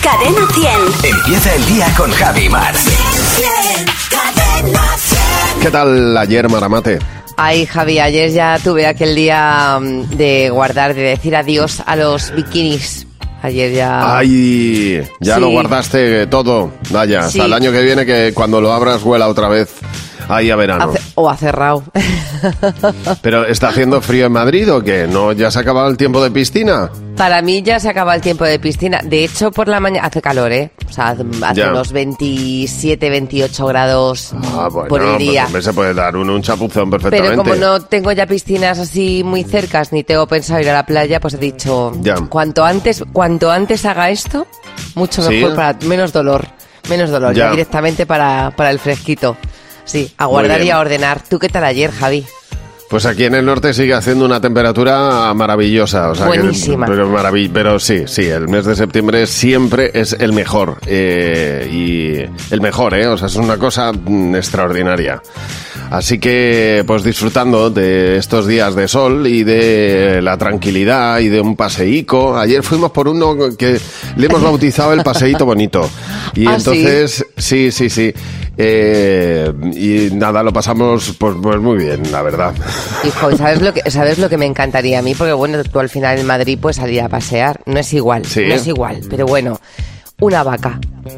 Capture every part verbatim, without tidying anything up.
Cadena cien. Empieza el día con Javi Mar. Cadena cien. ¿Qué tal ayer, Maramate? Ay, Javi, ayer ya tuve aquel día de guardar, de decir adiós a los bikinis. Ayer ya... Ay, ya sí. Lo guardaste todo. Vaya, Sí. hasta el año que viene, que cuando lo abras huela otra vez ahí a verano. Hace- o ha cerrado. ¿Pero está haciendo frío en Madrid o qué? ¿No? ¿Ya se ha acabado el tiempo de piscina? Para mí ya se acaba el tiempo de piscina. De hecho, por la mañana hace calor, ¿eh? O sea, hace Ya. unos veintisiete, veintiocho grados Ah, bueno, por el día. pues hombre, se puede dar un, un chapuzón perfectamente. Pero como no tengo ya piscinas así muy cercas, ni tengo pensado ir a la playa, pues he dicho, Ya. cuanto antes cuanto antes haga esto, mucho ¿Sí? mejor, para menos dolor. Menos dolor, Ya. ya directamente para, para el fresquito. Sí, a guardar bien. y a ordenar. ¿Tú qué tal ayer, Javi? Pues aquí en el norte sigue haciendo una temperatura maravillosa. O sea, que- Buenísima. pero, marav- pero sí, sí, el mes de septiembre siempre es el mejor. Eh, y el mejor, ¿eh? O sea, es una cosa mm, extraordinaria. Así que, pues disfrutando de estos días de sol y de la tranquilidad y de un paseíco. Ayer fuimos por uno que le hemos bautizado el paseíto bonito. Y ¿Ah, entonces, sí, sí, sí. Eh, y nada, lo pasamos pues, pues muy bien, la verdad. Hijo, ¿y sabes lo que sabes lo que me encantaría a mí? Porque bueno, tú al final en Madrid puedes salir a pasear. No es igual, Sí. no es igual. Pero bueno, una vaca.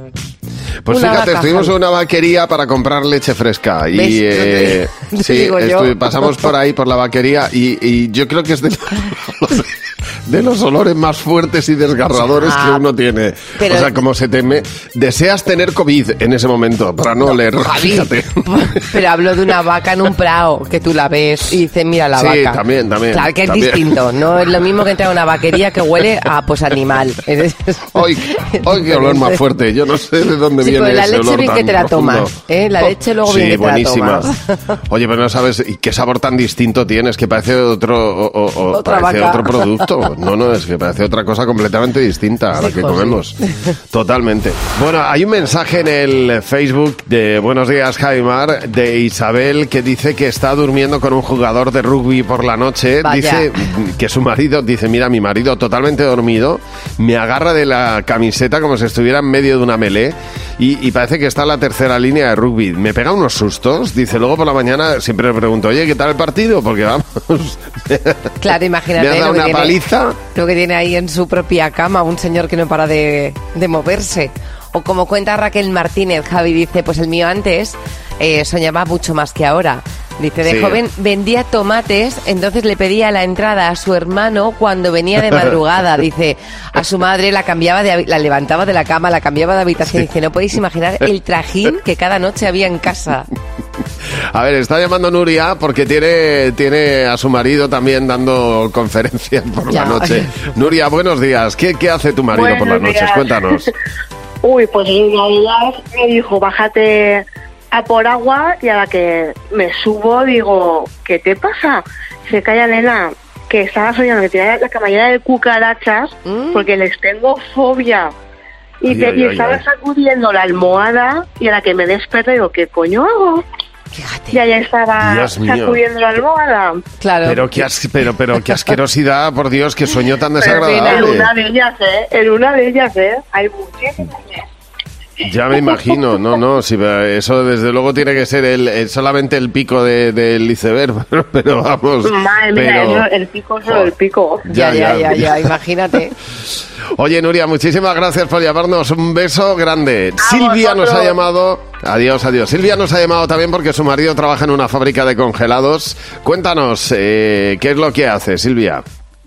Pues Una fíjate, vaca, estuvimos Javi. en una vaquería para comprar leche fresca y ¿Ves? eh, Te sí, digo yo. estu- pasamos por ahí por la vaquería y, y yo creo que es de los, de los olores más fuertes y desgarradores Ah, que uno tiene. pero- O sea, como se teme, deseas tener COVID en ese momento para no, oler, Javi, fíjate. pero hablo de una vaca en un prado, que tú la ves y dices, mira la Sí, vaca. también, también, Claro que es también. distinto, no es lo mismo que entrar a una vaquería que huele a, pues, animal. Hoy, hoy qué olor más fuerte, yo no sé de dónde Sí, viene pues la ese leche olor bien tan que te la profundo. tomas, ¿eh? La leche luego sí, bien que te la buenísima. tomas. Oye, pero no sabes y qué sabor tan distinto tienes, que parece otro o, o- o Otra parece vaca. otro producto. No, no, es que parece otra cosa completamente distinta a la Sí, que José. comemos. Totalmente. Bueno, hay un mensaje en el Facebook de Buenos Días, Jaimar, de Isabel, que dice que está durmiendo con un jugador de rugby por la noche. Vaya. Dice que su marido, dice, mira, mi marido totalmente dormido, me agarra de la camiseta como si estuviera en medio de una melee y, y parece que está en la tercera línea de rugby. Me pega unos sustos. Dice, luego por la mañana siempre le pregunto, oye, ¿qué tal el partido? Porque vamos... Claro, imagínate Me has dado lo, que una tiene, paliza. lo que tiene ahí en su propia cama un señor que no para de, de moverse. O como cuenta Raquel Martínez, Javi dice, pues el mío antes eh, soñaba mucho más que ahora. Dice, de Sí. joven vendía tomates, entonces le pedía la entrada a su hermano cuando venía de madrugada. Dice, a su madre la cambiaba de habi- la levantaba de la cama, la cambiaba de habitación. Dice, no podéis imaginar el trajín que cada noche había en casa. A ver, está llamando Nuria porque tiene, tiene a su marido también dando conferencias por Ya. la noche. Nuria, buenos días. ¿Qué, qué hace tu marido por las Buenos noches? días. Cuéntanos. Uy, pues en realidad me dijo, bájate a por agua, y a la que me subo digo, ¿qué te pasa? Se calla, nena, que estaba soñando que tenía la cama llena de cucarachas Mm. porque les tengo fobia. Y, Ay, te- ay, y ay, estaba ay. sacudiendo la almohada, y a la que me desperté digo, ¿qué coño hago? Fíjate. Y allá estaba Dios mío. sacudiendo la almohada. Claro. Pero qué, as- pero, pero qué asquerosidad, por Dios, qué sueño tan Pero en desagradable. una de ellas, ¿eh? En una de ellas, ¿eh? Hay muchísimas. Ya me imagino, no, no, si eso desde luego tiene que ser el, el- solamente el pico de- del iceberg, pero, pero vamos. Madre mía, pero- eso, el pico es solo el pico. Ya, Ya, ya, ya. ya, ya, imagínate. Oye, Nuria, muchísimas gracias por llamarnos. Un beso grande. A Silvia nos ha vosotros. llamado. Adiós, adiós. Silvia nos ha llamado también porque su marido trabaja en una fábrica de congelados. Cuéntanos, eh, ¿qué es lo que hace, Silvia?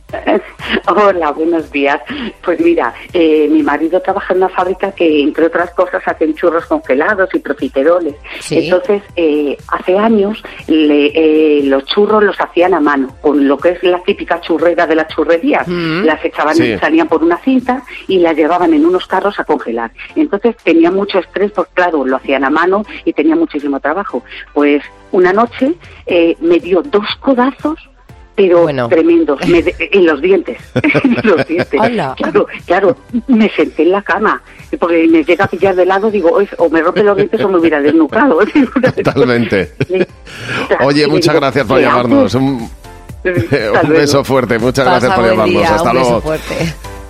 Hola, buenos días. Pues mira, eh, mi marido trabaja en una fábrica que, entre otras cosas, hacen churros congelados y profiteroles. Sí. Entonces, eh, hace años le- eh, los churros los hacían a mano, con lo que es la típica churrera de las churrerías. Mm. Las echaban, Sí. salían por una cinta y las llevaban en unos carros a congelar. Entonces tenía mucho estrés, porque claro, lo hacían a mano y tenía muchísimo trabajo. Pues una noche eh, me dio dos codazos, pero Bueno. tremendos, me de- en los dientes, en los dientes. Hola. Claro, claro, me senté en la cama, porque me llega a pillar de lado, digo, "Oye, o me rompe los dientes o me hubiera desnucado". Totalmente. Oye, Y muchas digo, gracias por ¿qué llamarnos. haces? Un, Hasta un luego. beso fuerte. Muchas gracias Pasa por buen llamarnos. día, Hasta un beso luego. fuerte.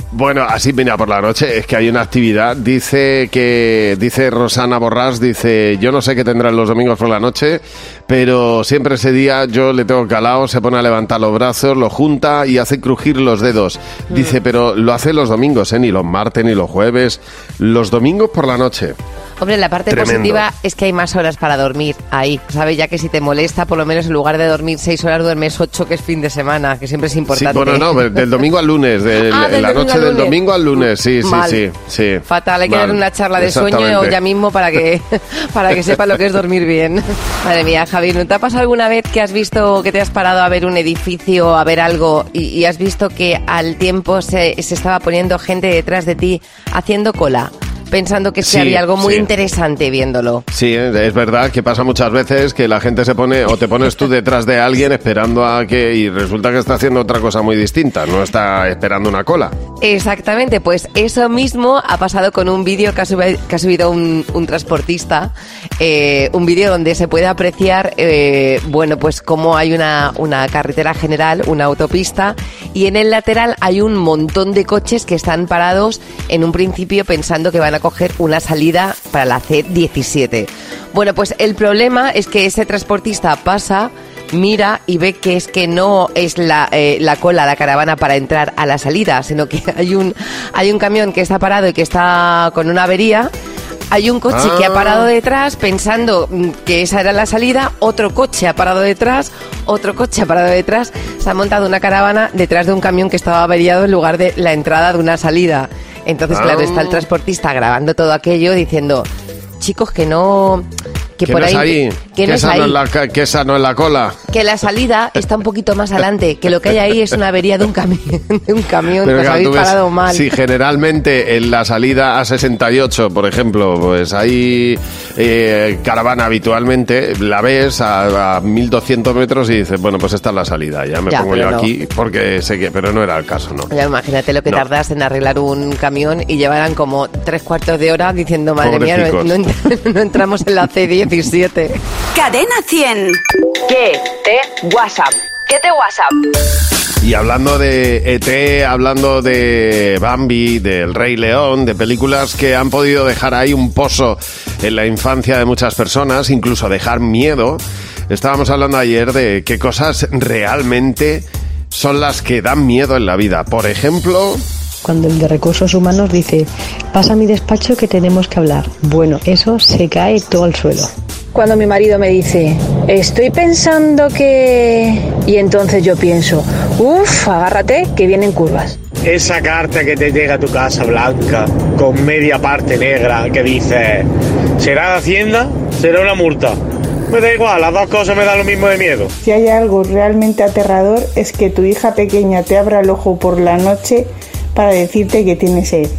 Bueno, así mira, por la noche es que hay una actividad, dice que dice Rosana Borrás, dice, yo no sé qué tendrán los domingos por la noche, pero siempre ese día yo le tengo calado, se pone a levantar los brazos, lo junta y hace crujir los dedos. Dice, pero lo hace los domingos, ¿eh? Ni los martes ni los jueves, los domingos por la noche. Hombre, la parte Tremendo. positiva es que hay más horas para dormir ahí, ¿sabes? Ya que si te molesta, por lo menos en lugar de dormir seis horas, duermes ocho, que es fin de semana, que siempre es importante. Sí, bueno, no, del domingo al lunes, de Ah, del la domingo noche al del lunes. domingo al lunes, sí, sí, Mal. sí, sí. Fatal, hay que Mal. dar una charla de sueño Exactamente. ya mismo para que para que sepa lo que es dormir bien. Madre mía, Javi, ¿no te ha pasado alguna vez que has visto, que te has parado a ver un edificio, a ver algo y, y has visto que al tiempo se, se estaba poniendo gente detrás de ti haciendo cola? Pensando que Sí, había algo muy sí. interesante viéndolo. Sí, es verdad que pasa muchas veces que la gente se pone, o te pones tú detrás de alguien esperando a que, y resulta que está haciendo otra cosa muy distinta, no está esperando una cola. Exactamente, pues eso mismo ha pasado con un vídeo que ha subido, que ha subido un, un transportista, eh, un vídeo donde se puede apreciar, eh, bueno, pues cómo hay una, una carretera general, una autopista, y en el lateral hay un montón de coches que están parados en un principio pensando que van a coger una salida para la C diecisiete. Bueno, pues el problema es que ese transportista pasa, mira y ve que es que no es la, eh, la cola, la caravana para entrar a la salida, sino que hay un, hay un camión que está parado y que está con una avería. Hay un coche Ah. que ha parado detrás pensando mm, que esa era la salida, otro coche ha parado detrás, otro coche ha parado detrás, se ha montado una caravana detrás de un camión que estaba averiado en lugar de la entrada de una salida. Entonces, Ah. claro, está el transportista grabando todo aquello diciendo, chicos, que no... Que, Que por no es ahí, ahí, que que no es esa ahí. no es la, ca- que esa no es la cola. Que la salida está un poquito más adelante, que lo que hay ahí es una avería de un camión, de un camión, que os claro, habéis tú ves, parado mal. si generalmente en la salida A sesenta y ocho, por ejemplo, pues hay eh, caravana habitualmente, la ves a, a mil doscientos metros y dices, bueno, pues esta es la salida, ya me Ya, pongo pero yo no. aquí porque sé que, pero no era el caso, ¿no? Ya, imagínate lo que No. tardas en arreglar un camión y llevarán como tres cuartos de hora diciendo, madre mía, no, Pobrecicos. no ent- no entramos en la C diecisiete. Cadena cien. ¿Qué te WhatsApp? ¿Qué te WhatsApp? Y hablando de E T, hablando de Bambi, del Rey León, de películas que han podido dejar ahí un pozo en la infancia de muchas personas, incluso dejar miedo, estábamos hablando ayer de qué cosas realmente son las que dan miedo en la vida. Por ejemplo, Cuando el de recursos humanos dice, pasa a mi despacho que tenemos que hablar. Bueno, eso se cae todo al suelo. Cuando mi marido me dice, estoy pensando que... Y entonces yo pienso, uff, agárrate, que vienen curvas. Esa carta que te llega a tu casa blanca, con media parte negra, que dice, ¿será de Hacienda? ¿Será una multa? Me da igual, las dos cosas me dan lo mismo de miedo. Si hay algo realmente aterrador es que tu hija pequeña te abra el ojo por la noche para decirte que tiene sed.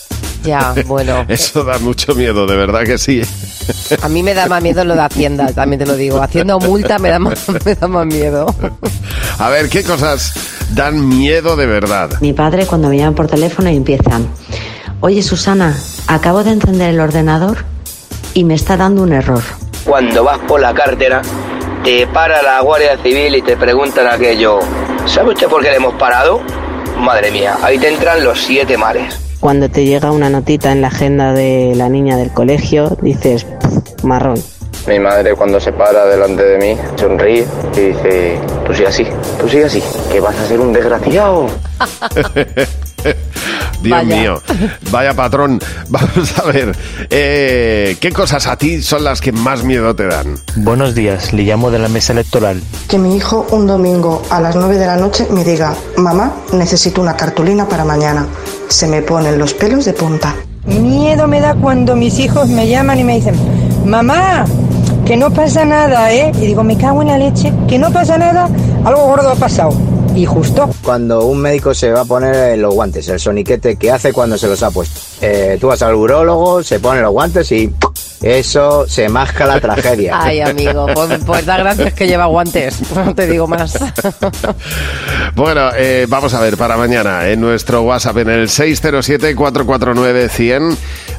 Ya, bueno, eso da mucho miedo, de verdad que sí. a mí me da más miedo lo de Hacienda, también te lo digo. Hacienda o multa me da más, me da más miedo. A ver, ¿qué cosas dan miedo de verdad? Mi padre cuando me llaman por teléfono y empiezan, oye Susana, acabo de encender el ordenador y me está dando un error. Cuando vas por la carretera, te para la Guardia Civil y te preguntan aquello, ¿sabe usted por qué le hemos parado? Madre mía, ahí te entran los siete males. Cuando te llega una notita en la agenda de la niña del colegio, dices, marrón. Mi madre cuando se para delante de mí, sonríe y dice, tú sigue así, tú sigue así, que vas a ser un desgraciado. Dios Vaya. mío, vaya patrón. Vamos a ver, eh, ¿qué cosas a ti son las que más miedo te dan? Buenos días, le llamo de la mesa electoral. Que mi hijo un domingo a las nueve de la noche me diga, mamá, necesito una cartulina para mañana. Se me ponen los pelos de punta. Miedo me da cuando mis hijos me llaman y me dicen, mamá, que no pasa nada, ¿eh? Y digo, me cago en la leche, que no pasa nada, algo gordo ha pasado. Y justo. Cuando un médico se va a poner los guantes, el soniquete que hace cuando se los ha puesto. Eh, tú vas al urólogo, se pone los guantes y eso se masca la tragedia. Ay, amigo, pues, pues da gracias que lleva guantes, no te digo más. Bueno, eh, vamos a ver, para mañana en nuestro WhatsApp en el seis cero siete, cuatro cuatro nueve, cien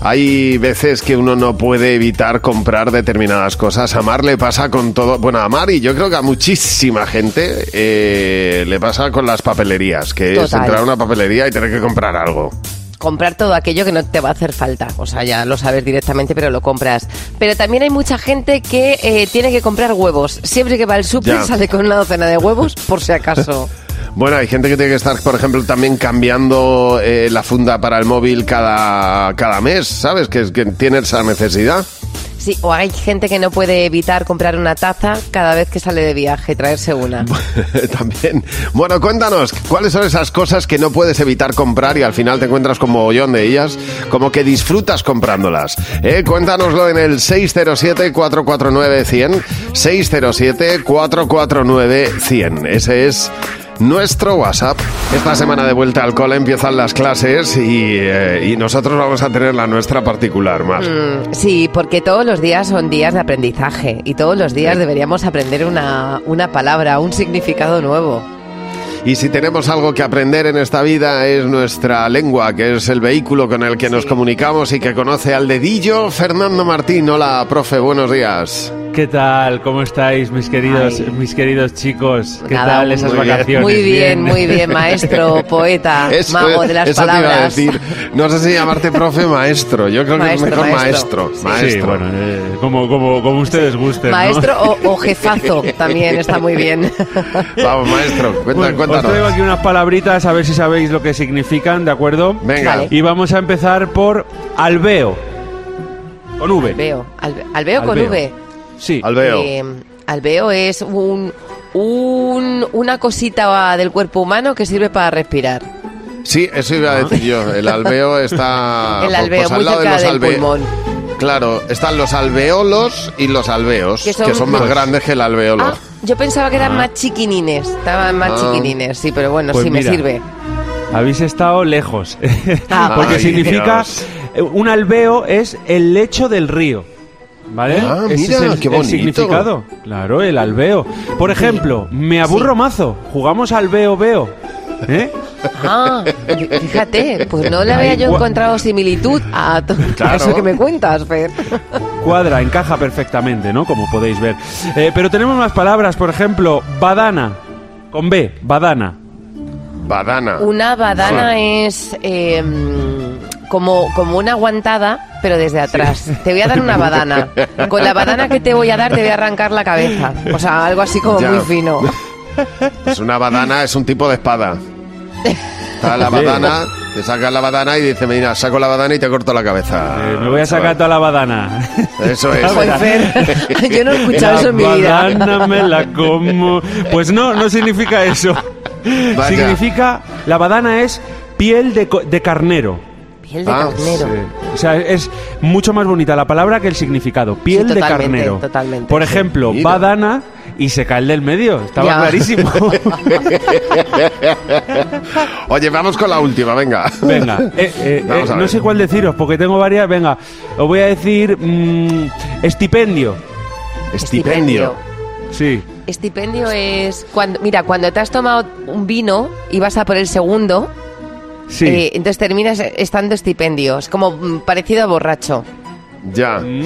Hay veces que uno no puede evitar comprar determinadas cosas. A Mar le pasa con todo... Bueno, a Mar y yo creo que a muchísima gente eh, le pasa con las papelerías, que Total. es entrar a una papelería y tener que comprar algo. Comprar todo aquello que no te va a hacer falta. O sea, ya lo sabes directamente, pero lo compras. Pero también hay mucha gente que eh, tiene que comprar huevos. Siempre que va al súper Ya. sale con una docena de huevos, por si acaso. Bueno, hay gente que tiene que estar, por ejemplo, también cambiando eh, la funda para el móvil cada, cada mes, ¿sabes? Que, que tiene esa necesidad. Sí, o hay gente que no puede evitar comprar una taza cada vez que sale de viaje, traerse una. También. Bueno, cuéntanos, ¿cuáles son esas cosas que no puedes evitar comprar y al final te encuentras con mogollón de ellas? Como que disfrutas comprándolas. ¿Eh? Cuéntanoslo en el seis cero siete, cuatro cuatro nueve, cien. seis cero siete, cuatro cuatro nueve, cien. Ese es nuestro WhatsApp. Esta semana de vuelta al cole empiezan las clases y, eh, y nosotros vamos a tener la nuestra particular, Mar. Mm, sí, porque todos los días son días de aprendizaje y todos los días deberíamos aprender una, una palabra, un significado nuevo. Y si tenemos algo que aprender en esta vida es nuestra lengua, que es el vehículo con el que nos comunicamos y que conoce al dedillo Fernando Martín. Hola, profe, buenos días. ¿Qué tal? ¿Cómo estáis, mis queridos, Ay. mis queridos chicos? ¿Qué Nada, tal esas muy vacaciones? bien. Muy bien, muy bien, maestro, poeta, Eso mago es, de las eso palabras. Te iba a decir. No sé si llamarte profe maestro. Yo creo Maestro, que es mejor maestro. maestro. Sí, Maestro. bueno, eh, como, como, como ustedes gusten, ¿no? Maestro o, o jefazo también está muy bien. Vamos, maestro, cuenta, Bueno, cuéntanos. os traigo aquí unas palabritas a ver si sabéis lo que significan, ¿de acuerdo? Venga. Vale. Y vamos a empezar por albeo. Con V. Albeo, albe, albeo con Albeo. V. Sí. Albeo. Eh, albeo es un, un una cosita del cuerpo humano que sirve para respirar. Sí, eso iba a decir yo. El albeo está... El albeo, pues, al muy lado de cerca los del alve- pulmón. Claro, están los alveolos y los alveos, Que que son- son, más grandes que el alveolo. Ah, yo pensaba que eran Ah. más chiquinines. Estaban más Ah. chiquinines, sí, pero bueno, Pues sí mira. me sirve. Habéis estado lejos. Ah, Porque Ay, significa... Dios. eh, Un albeo es el lecho del río. ¿Vale? Ah, Ese mira, es el, qué el bonito. significado. Claro, el albeo. Por ejemplo, me aburro mazo. Jugamos al veo veo. ¿Eh? Ah, fíjate, pues no le había Ahí yo cua- encontrado similitud a todo Claro. eso que me cuentas, Fer. Cuadra, encaja perfectamente, ¿no? Como podéis ver. Eh, pero tenemos más palabras, por ejemplo, badana. Con B, badana. Badana. Una badana es eh, como, como una aguantada, pero desde atrás. Te voy a dar una badana. Con la badana que te voy a dar te voy a arrancar la cabeza. O sea, algo así como Ya. muy fino. Pues una badana es un tipo de espada. Está la badana, te sacas la badana y dice, mira, saco la badana y te corto la cabeza. Eh, me voy a sacar toda la badana. Eso es. Joder, Fer, yo no he escuchado La eso en mi vida. badana me la como. Pues no, no significa eso. Vaya. Significa, la badana es piel de, co- de carnero. Piel de Ah, carnero. Sí. O sea, es mucho más bonita la palabra que el significado. Piel Sí, de totalmente, carnero. totalmente, Por sí. ejemplo, Mira. badana y se cae el del medio. Estaba Ya. clarísimo. Oye, vamos con la última, venga. Venga, eh, eh, Vamos eh, a no ver. sé cuál deciros porque tengo varias. Venga, os voy a decir mm, estipendio. Estipendio. Sí. Estipendio es cuando, mira, cuando te has tomado un vino y vas a por el segundo, Sí. eh, entonces terminas estando estipendio. Es como mm, parecido a borracho. Ya. Mm.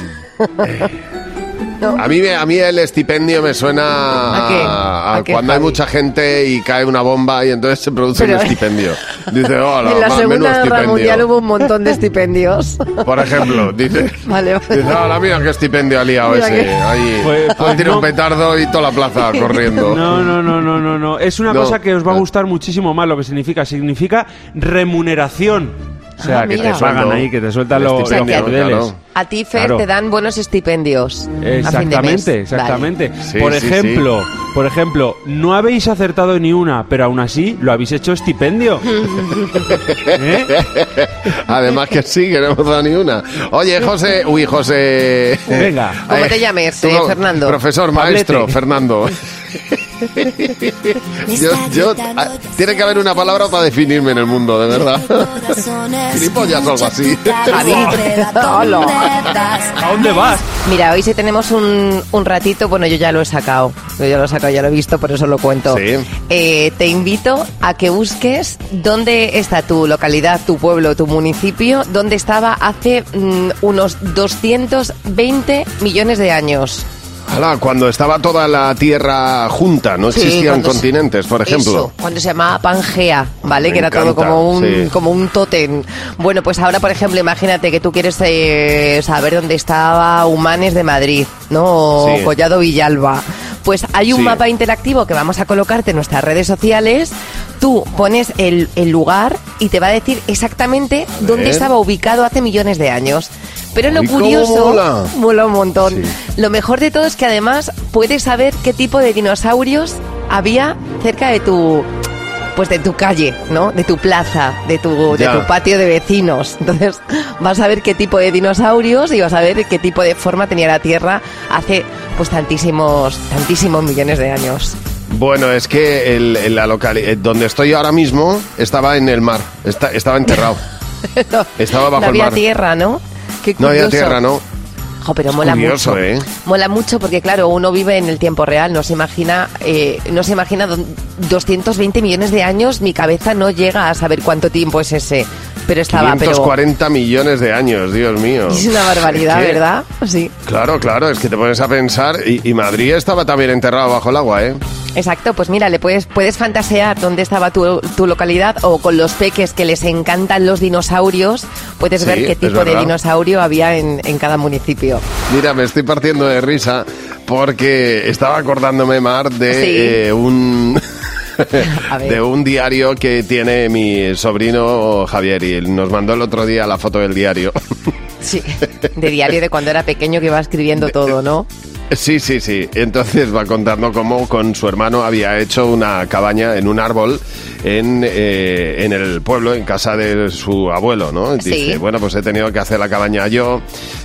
A mí, me- a mí el estipendio me suena ¿A qué? a- a ¿A qué, cuando hay Javi? mucha gente y cae una bomba y entonces se produce Pero- un estipendio. Dice, hola, en la ma- Segunda menudo Guerra Mundial estipendio. hubo un montón de estipendios. Por ejemplo, dice, Vale, vale. dice, hola, mira qué estipendio ha liado Mira ese. que- Ahí, Pues- ha pues tirado no. un petardo y toda la plaza corriendo. No, no, no, no, no, no. Es una No. cosa que os va a gustar muchísimo más lo que significa. Significa remuneración. O sea, Ah, que mira. te pagan ahí, que te sueltan El los, los estipendio, caudeles. claro. A ti, Fer, Claro. te dan buenos estipendios. a fin de mes. Exactamente, exactamente. Sí, por sí, ejemplo, por ejemplo, no habéis acertado ni una, pero aún así lo habéis hecho estipendio. ¿Eh? Además que sí, que no hemos dado ni una. Oye, José, uy, José. Venga. ¿Cómo Eh, te llames, tú, eh, Fernando? Profesor, Pablete. maestro, Fernando. yo, yo, ah, tiene que haber una palabra para definirme en el mundo, de verdad. Gilipollas o algo así. Javi, hola. ¿A dónde vas? Mira, hoy sí tenemos un, un ratito, bueno, yo ya lo he sacado, yo ya lo he sacado, ya lo he visto, por eso lo cuento. Sí. Eh, te invito a que busques dónde está tu localidad, tu pueblo, tu municipio, dónde estaba hace mm, unos doscientos veinte millones de años. Alá, cuando estaba toda la Tierra junta, no Sí, existían cuando se- continentes, por ejemplo. Eso, cuando se llamaba Pangea, ¿vale? Me que era todo encanta, como un, sí. como un tótem. Bueno, pues ahora, por ejemplo, imagínate que tú quieres eh, saber dónde estaba Humanes de Madrid, ¿no? O Sí. Collado Villalba. Pues hay un Sí. mapa interactivo que vamos a colocarte en nuestras redes sociales. Tú pones el, el lugar y te va a decir exactamente dónde ver. estaba ubicado hace millones de años. Pero lo Uy, cómo curioso, mola. mola un montón. Lo mejor de todo es que además puedes saber qué tipo de dinosaurios había cerca de tu, pues de tu calle, ¿no? De tu plaza, de tu, de Ya. tu patio de vecinos. Entonces vas a ver qué tipo de dinosaurios y vas a ver qué tipo de forma tenía la Tierra hace pues tantísimos, tantísimos millones de años. Bueno, es que el, el- la localidad donde estoy ahora mismo estaba en el mar, está- estaba enterrado. no, Estaba bajo no el había mar. tierra, ¿no? Qué No había curioso. tierra, ¿no? Jo, pero Es mola curioso, mucho. ¿eh? Mola mucho porque, claro, uno vive en el tiempo real, no se imagina, eh, no se imagina don- doscientos veinte millones de años, mi cabeza no llega a saber cuánto tiempo es ese. Pero estaba, quinientos pero... cuarenta millones de años, Dios mío. Es una barbaridad, ¿Qué? ¿verdad? Sí. Claro, claro, es que te pones a pensar y, y Madrid estaba también enterrado bajo el agua, ¿eh? Exacto, pues mira, le puedes, puedes fantasear dónde estaba tu, tu localidad o con los peques que les encantan los dinosaurios, puedes Sí, ver qué es tipo de verdad. dinosaurio había en, en cada municipio. Mira, me estoy partiendo de risa porque estaba acordándome, Mar, de Sí. eh, un... A ver. de un diario que tiene mi sobrino Javier y nos mandó el otro día la foto del diario. Sí, de diario de cuando era pequeño que iba escribiendo todo, ¿no? Sí, sí, sí. Entonces va contando cómo con su hermano había hecho una cabaña en un árbol en, eh, en el pueblo, en casa de su abuelo, ¿no? Dice, Sí. bueno, pues he tenido que hacer la cabaña yo.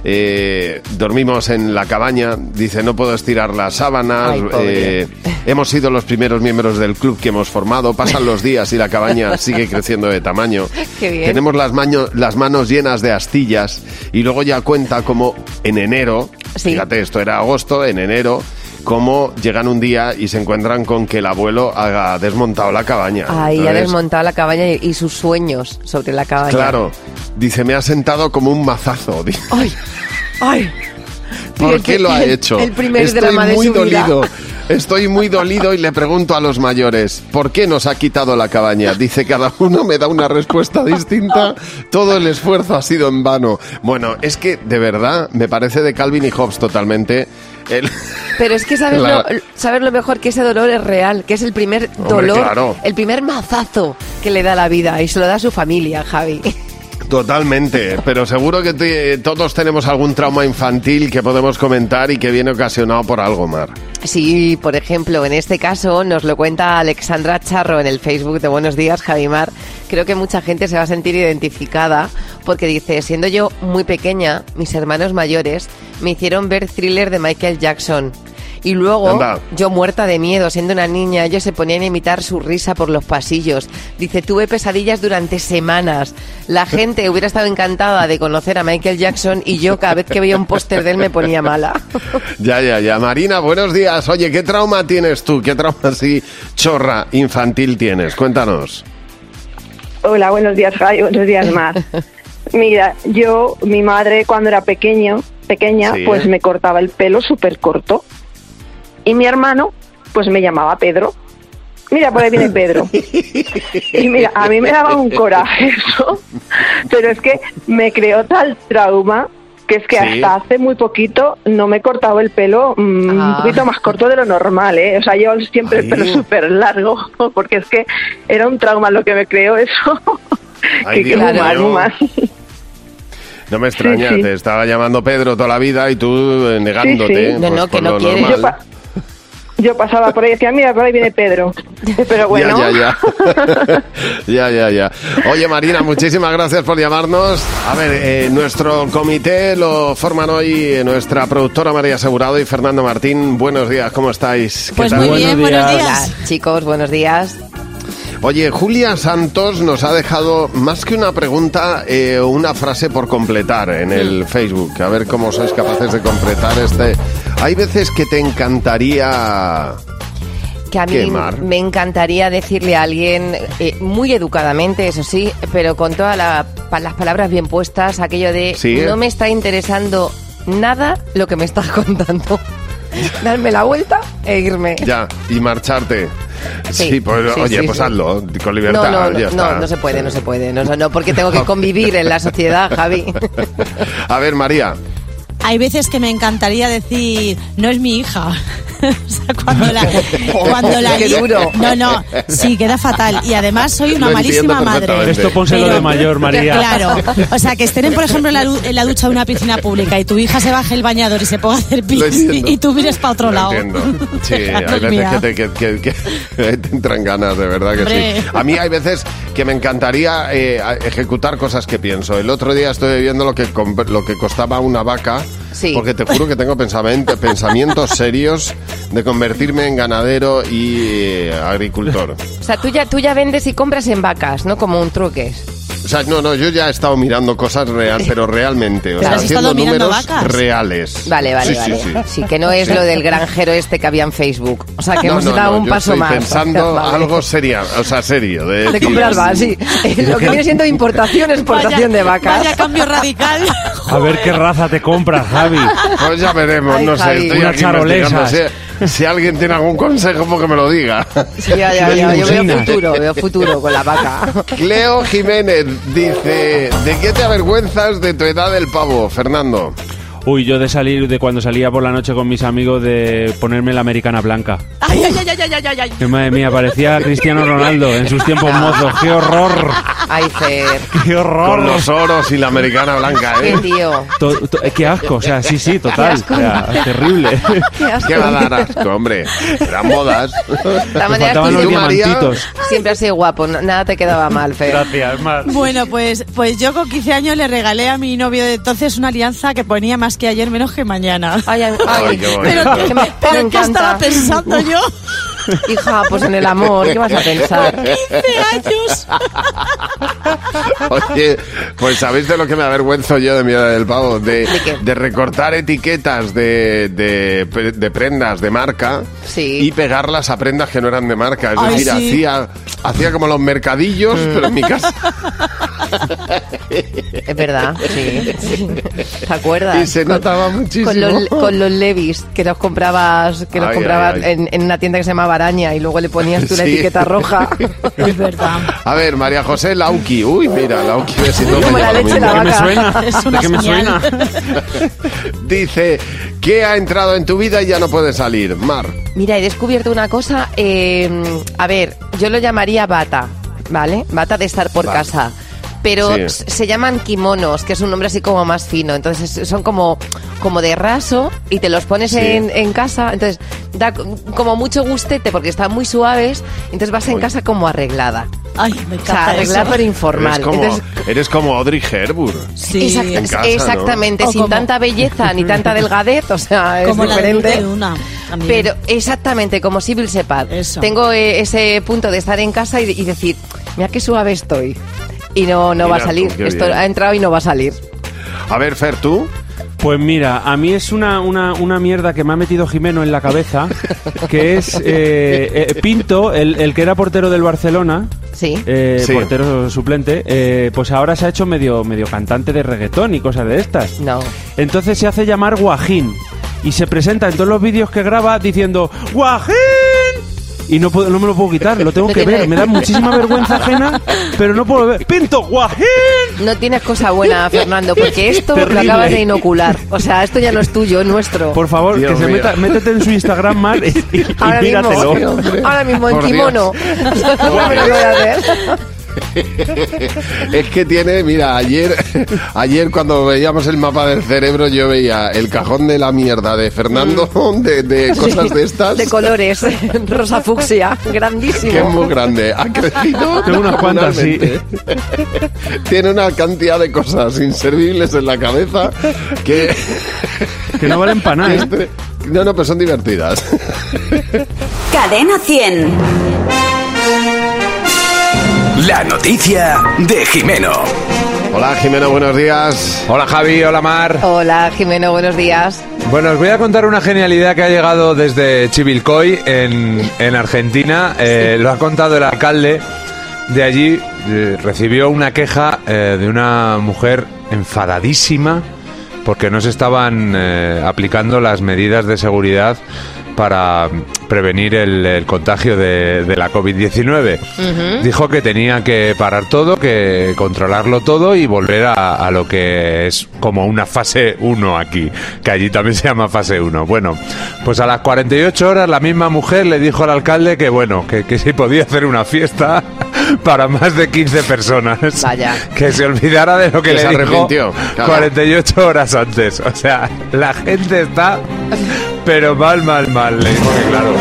eh, dormimos en la cabaña. Dice, no puedo estirar las sábanas. Ay, pobre. eh, hemos sido los primeros miembros del club que hemos formado. Pasan los días y la cabaña sigue creciendo de tamaño. Qué bien. Tenemos las, maño- las manos llenas de astillas y luego ya cuenta como en enero, Sí. fíjate, esto era agosto, en enero, como llegan un día y se encuentran con que el abuelo ha desmontado la cabaña. Ahí ha Entonces, desmontado la cabaña y, y sus sueños sobre la cabaña. Claro, dice, me ha sentado como un mazazo. Dice, ¡Ay! ¡Ay! ¿por El qué que- lo ha el- hecho? el primer Estoy drama de muy su vida. dolido. Estoy muy dolido y le pregunto a los mayores, ¿por qué nos ha quitado la cabaña? Dice, cada uno me da una respuesta distinta, todo el esfuerzo ha sido en vano. Bueno, es que de verdad me parece de Calvin y Hobbes totalmente. El... Pero es que sabes, La- lo, sabes lo mejor, que ese dolor es real, que es el primer Hombre, dolor, claro. el primer mazazo que le da la vida y se lo da a su familia, Javi. Totalmente, pero seguro que te- todos tenemos algún trauma infantil que podemos comentar y que viene ocasionado por algo, Mar. Sí, por ejemplo, en este caso nos lo cuenta Alexandra Charro en el Facebook de Buenos Días, Javimar. Creo que mucha gente se va a sentir identificada porque dice, siendo yo muy pequeña, mis hermanos mayores me hicieron ver Thriller de Michael Jackson. Y luego, Anda. yo muerta de miedo, siendo una niña, ellos se ponían a imitar su risa por los pasillos. Dice, tuve pesadillas durante semanas. La gente hubiera estado encantada de conocer a Michael Jackson y yo cada vez que veía un póster de él me ponía mala. Ya, ya, ya. Marina, buenos días. Oye, ¿qué trauma tienes tú? ¿Qué trauma así chorra infantil tienes? Cuéntanos. Hola, buenos días, Javi, buenos días, Mar. Mira, yo, mi madre cuando era pequeño, pequeña, Sí. pues me cortaba el pelo súper corto. Y mi hermano, pues me llamaba Pedro. Mira, por ahí viene Pedro. Y mira, a mí me daba un coraje eso, pero es que me creó tal trauma que es que Sí. hasta hace muy poquito no me he cortado el pelo mm, Ah. un poquito más corto de lo normal, ¿eh? O sea, yo siempre el Ay. pelo súper largo, porque es que era un trauma lo que me creó eso. Ay, que Dios que muy mío. mal, muy mal. No me extraña, Sí, sí. te estaba llamando Pedro toda la vida y tú eh, negándote. Sí, sí. No, pues, no, que por no lo quieres. normal. Yo, pa- yo pasaba por ahí y decía, mira, por ahí viene Pedro. Pero bueno. Ya, ya, ya. ya, ya, ya. Oye, Marina, muchísimas gracias por llamarnos. A ver, eh, nuestro comité lo forman hoy nuestra productora María Asegurado y Fernando Martín. Buenos días, ¿cómo estáis? ¿Qué Pues tal? muy bien, Buenos buenos días. días. Hola, chicos, buenos días. Oye, Julia Santos nos ha dejado más que una pregunta, eh, una frase por completar en el Facebook. A ver cómo sois capaces de completar este. Hay veces que te encantaría. Que a mí ¿Qué, Mar? me encantaría decirle a alguien, eh, muy educadamente, eso sí, pero con todas la, pa- las palabras bien puestas, aquello de Sí, ¿eh? no me está interesando nada lo que me estás contando. Darme la vuelta e irme. Ya, y marcharte. Sí, Sí, pues sí, oye, sí, pues sí. hazlo, con libertad. No, no, ya no, está. no, no se puede, no se puede. No, no, porque tengo que convivir en la sociedad, Javi. A ver, María. Hay veces que me encantaría decir, no es mi hija. O sea, cuando la, cuando la Qué lío- duro. No, no, sí, queda fatal. Y además soy una Lo malísima entiendo madre. perfectamente. Esto pónselo Pero- de mayor, María. Claro, o sea, que estén, por ejemplo, en la, lu- en la ducha de una piscina pública y tu hija se baje el bañador y se ponga a hacer Lo pis entiendo. y tú mires para otro Lo lado. entiendo. Sí, hay Dios veces mío. que te, que, que- que te entran ganas, de verdad que Hombre. sí. A mí hay veces que me encantaría eh, a- ejecutar cosas que pienso. El otro día estoy viendo lo que, comp- lo que costaba una vaca, Sí. porque te juro que tengo pensamiento- pensamientos serios de convertirme en ganadero y eh, agricultor. O sea, tú ya, tú ya vendes y compras en vacas, ¿no? Como un truques. O sea, no, no, yo ya he estado mirando cosas reales, pero realmente, o Pero sea, has haciendo estado mirando números vacas. reales. Vale, vale, Sí, vale. sí, Sí, sí. que no es lo del granjero este que había en Facebook. O sea, que No, hemos no, dado no, un yo paso estoy más. pensando Vale. algo serio, o sea, serio. De, De decir- comprar vacas, sí. Lo que viene siendo importación, exportación de vacas. Vaya cambio radical. A ver qué raza te compras, Javi. Pues ya veremos, Ay, no sé. Javi. Estoy Unas aquí investigando. charolesas. Si, si alguien tiene algún consejo, pues que me lo diga. Sí, ya, ya, ya. Yo veo Limusinas. futuro, veo futuro con la vaca. Cleo Jiménez dice: ¿de qué te avergüenzas de tu edad del pavo, Fernando? Uy, yo de salir, de cuando salía por la noche con mis amigos, de ponerme la americana blanca. Ay, ay, ay, ay, ay, ay, ay. Que madre mía, parecía Cristiano Ronaldo en sus tiempos mozos. ¡Qué horror! Ay, Fer. ¡Qué horror! Con los oros y la americana blanca, Qué ¿eh? tío. To- to- eh, ¡Qué asco! O sea, sí, sí, total. asco. O sea, terrible. Qué asco. ¿Qué va a dar asco, hombre? Eran modas. La Me manera faltaban es los que tú, María? diamantitos. siempre has sido guapo, no- nada te quedaba mal, Fer. Gracias, Mar. Bueno, pues, pues yo con quince años le regalé a mi novio de entonces una alianza que ponía más que ayer, menos que mañana. Ay, ay, Ay, ay. qué bonito. Pero, Que me- pero me ¿en qué encanta. estaba pensando yo? Hija, pues en el amor, ¿qué vas a pensar? quince años. Oye, pues ¿sabéis de lo que me avergüenzo yo de mi edad del pavo? De, ¿De qué? de recortar etiquetas de, de, de prendas de marca Sí. y pegarlas a prendas que no eran de marca. Es Ay, decir, sí. hacía, hacía como los mercadillos, pero en mi casa. Es verdad, sí. sí. ¿Te acuerdas? Y se notaba muchísimo. Con los, con los Levis que los comprabas, que los Ay, comprabas ay, ay. En, en una tienda que se llamaba Araña y luego le ponías tú la Sí. etiqueta roja. Es verdad. A ver, María José Lauki. Uy, mira, Lauki besito. Como la leche de la ¿De qué me vaca. suena? Es ¿De una qué me señal. suena? Dice que ha entrado en tu vida y ya no puede salir. Mar. Mira, he descubierto una cosa. eh, a ver, yo lo llamaría bata, ¿vale? Bata de estar por Vale. casa. Pero Sí. s- se llaman kimonos, que es un nombre así como más fino. Entonces es- son como, como de raso y te los pones Sí. en, en casa. Entonces da c- como mucho gustete porque están muy suaves. Entonces vas en Uy. casa como arreglada. Ay, me O sea, encanta arreglada eso. pero informal. Eres como, Entonces, eres como Audrey Hepburn. Sí. exacta- en casa, exactamente, ¿no? O sin como- tanta belleza ni tanta delgadez. O sea, es Como la de diferente. Luna también. Pero exactamente, como Sybil Sepad. Eso. Tengo eh, ese punto de estar en casa y, y decir, mira qué suave estoy. Y no, no va a Mira tú, salir. qué Esto bien. ha entrado y no va a salir. A ver, Fer, ¿tú? Pues mira, a mí es una, una, una mierda que me ha metido Jimeno en la cabeza, que es eh, eh, Pinto, el, el que era portero del Barcelona, Sí. eh, Sí. portero suplente, eh, pues ahora se ha hecho medio, medio cantante de reggaetón y cosas de estas. No. Entonces se hace llamar Guajín y se presenta en todos los vídeos que graba diciendo ¡Guajín! Y no, puedo, no me lo puedo quitar, lo tengo No que tiene- ver. Me da muchísima vergüenza ajena, pero no puedo ver. ¡Pinto, Guajín! No tienes cosa buena, Fernando, porque esto Terrible. lo acabas de inocular. O sea, esto ya no es tuyo, es nuestro. Por favor, Dios que se mío. meta, métete en su Instagram, Mar, y, y ahora míratelo. mismo, ahora mismo en Por kimono. No me lo voy a hacer. Es que tiene, mira, ayer ayer cuando veíamos el mapa del cerebro yo veía el cajón de la mierda de Fernando, mm. de, de cosas sí, de estas. De colores, rosa fucsia, grandísimo. Que es muy grande, ha crecido. Tengo unas cuantas, sí. Tiene una cantidad de cosas inservibles en la cabeza que... Que no valen para nada, ¿eh? No, no, pero son divertidas. Cadena cien. La noticia de Jimeno. Hola, Jimeno, buenos días. Hola, Javi, hola, Mar. Hola, Jimeno, buenos días. Bueno, os voy a contar una genialidad que ha llegado desde Chivilcoy, en, en Argentina. Eh, lo ha contado el alcalde de allí. Eh, recibió una queja eh, de una mujer enfadadísima porque no se estaban eh, aplicando las medidas de seguridad para prevenir el, el contagio de, de la covid diecinueve. Uh-huh. Dijo que tenía que parar todo, que controlarlo todo y volver a, a lo que es como una fase uno aquí, que allí también se llama fase uno. Bueno, pues a las cuarenta y ocho horas la misma mujer le dijo al alcalde que bueno, que, que se podía hacer una fiesta para más de quince personas. Vaya. Que se olvidara de lo que, que le dijo claro. cuarenta y ocho horas antes. O sea, la gente está pero mal, mal, mal. Le dijo que claro.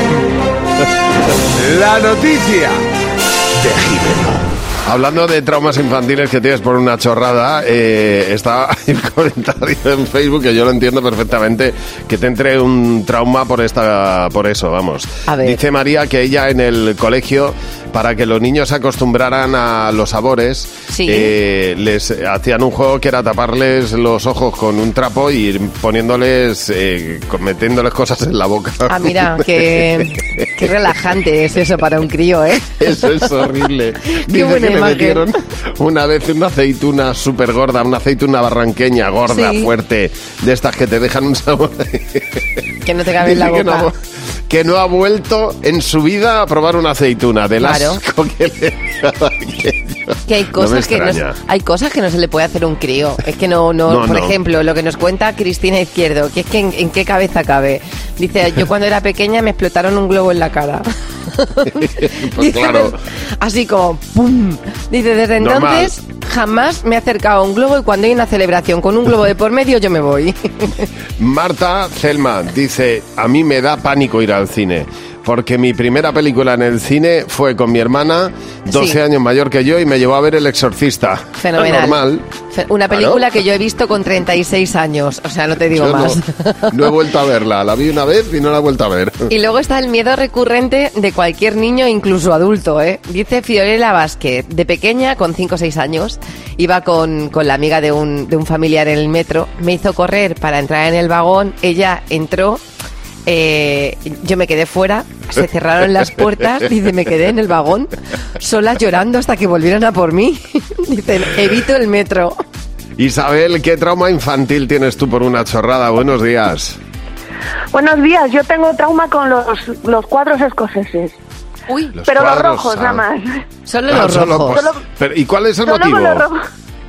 La noticia de Jimeno. Hablando de traumas infantiles que tienes por una chorrada, eh, está el comentario en Facebook, que yo lo entiendo perfectamente, que te entre un trauma por esta, por eso, vamos. A ver. Dice María que ella en el colegio, para que los niños se acostumbraran a los sabores, sí. eh, les hacían un juego que era taparles los ojos con un trapo y ir poniéndoles, eh, metiéndoles cosas en la boca. Ah, mira, qué, qué relajante es eso para un crío, ¿eh? Eso es horrible. Qué buena que me imagen. metieron una vez una aceituna súper gorda, una aceituna barranqueña gorda, sí. fuerte, de estas que te dejan un sabor que no te cabe en la boca. Que no, que no ha vuelto en su vida a probar una aceituna, del claro. asco que le daba aquello. Que hay cosas no que no, hay cosas que no se le puede hacer a un crío. Es que no, no, no por no. ejemplo, lo que nos cuenta Cristina Izquierdo, que es que en, en qué cabeza cabe. Dice, yo cuando era pequeña me explotaron un globo en la cara. Pues Dice, claro. Así como ¡pum! Dice, desde entonces Normal. jamás me he acercado a un globo y cuando hay una celebración con un globo de por medio yo me voy. Marta Zelma dice, a mí me da pánico ir al cine, porque mi primera película en el cine fue con mi hermana, doce Sí. años mayor que yo, y me llevó a ver El Exorcista. Fenomenal. Normal. Una película Claro. que yo he visto con treinta y seis años, o sea, no te digo Yo más. No, no he vuelto a verla, la vi una vez y no la he vuelto a ver. Y luego está el miedo recurrente de cualquier niño, incluso adulto, ¿eh? Dice Fiorella Vázquez, de pequeña, con cinco o seis años, iba con, con la amiga de un, de un familiar en el metro, me hizo correr para entrar en el vagón, ella entró, eh, yo me quedé fuera, se cerraron las puertas, dice, me quedé en el vagón, sola llorando hasta que volvieran a por mí. Dicen, evito el metro. Isabel, ¿qué trauma infantil tienes tú por una chorrada? Buenos días. Buenos días, yo tengo trauma con los, los cuadros escoceses. Uy, Los pero cuadros, los rojos ah. nada más. Solo Ah, los solo rojos. por- Solo- pero, ¿y cuál es el Solo motivo? con los rojos.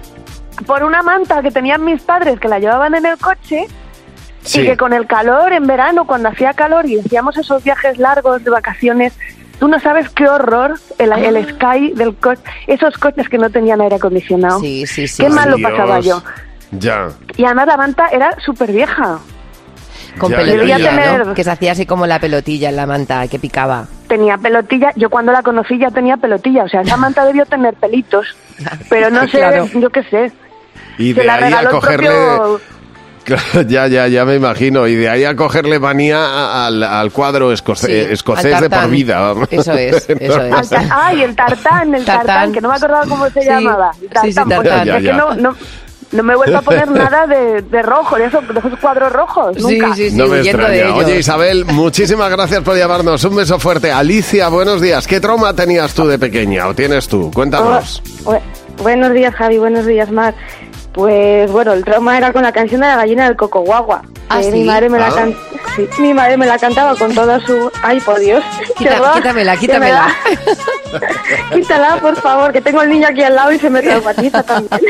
Por una manta que tenían mis padres que la llevaban en el coche Sí. y que con el calor en verano, cuando hacía calor y hacíamos esos viajes largos de vacaciones, tú no sabes qué horror el, el Sky del coche, esos coches que no tenían aire acondicionado. Sí, sí, sí. Qué sí. mal lo Dios. pasaba yo. Ya. Y además la manta era súper vieja. Con Ya, pelotilla, ya, ya. ¿no? Que se hacía así como la pelotilla en la manta, que picaba. Tenía pelotilla, yo cuando la conocí ya tenía pelotilla, o sea, esa manta debió tener pelitos, pero no sé, Claro. yo qué sé. Y Se de la ahí a regaló el cogerle... propio- Claro, ya, ya, ya me imagino. Y de ahí a cogerle manía a- al, al cuadro escoce- Sí, escocés al de tartán. por vida. vamos. Eso es, eso es. Al ta- Ay, el tartán, el tartán, Tartán. que no me acordaba cómo se Sí, llamaba. El sí, sí, tartán, pues, tartán. Ya, es ya. que no, no, no me he vuelto a poner nada de, de rojo, de esos, de esos cuadros rojos, Sí, nunca. sí, sí, No me huyendo de extraña. ellos. Oye, Isabel, muchísimas gracias por llamarnos. Un beso fuerte. Alicia, buenos días. ¿Qué trauma tenías tú de pequeña o tienes tú? Cuéntanos. Oh, bu- buenos días, Javi, buenos días, Mar. Pues bueno, el trauma era con la canción de la gallina del coco guagua. ¿Ah, que sí? mi madre me la Ah. can- sí, mi madre me la cantaba con toda su... Ay, por Dios. qué Quita- horror, quítamela, que me quítamela. da- Quítala, por favor, que tengo el niño aquí al lado y se me traumatiza también.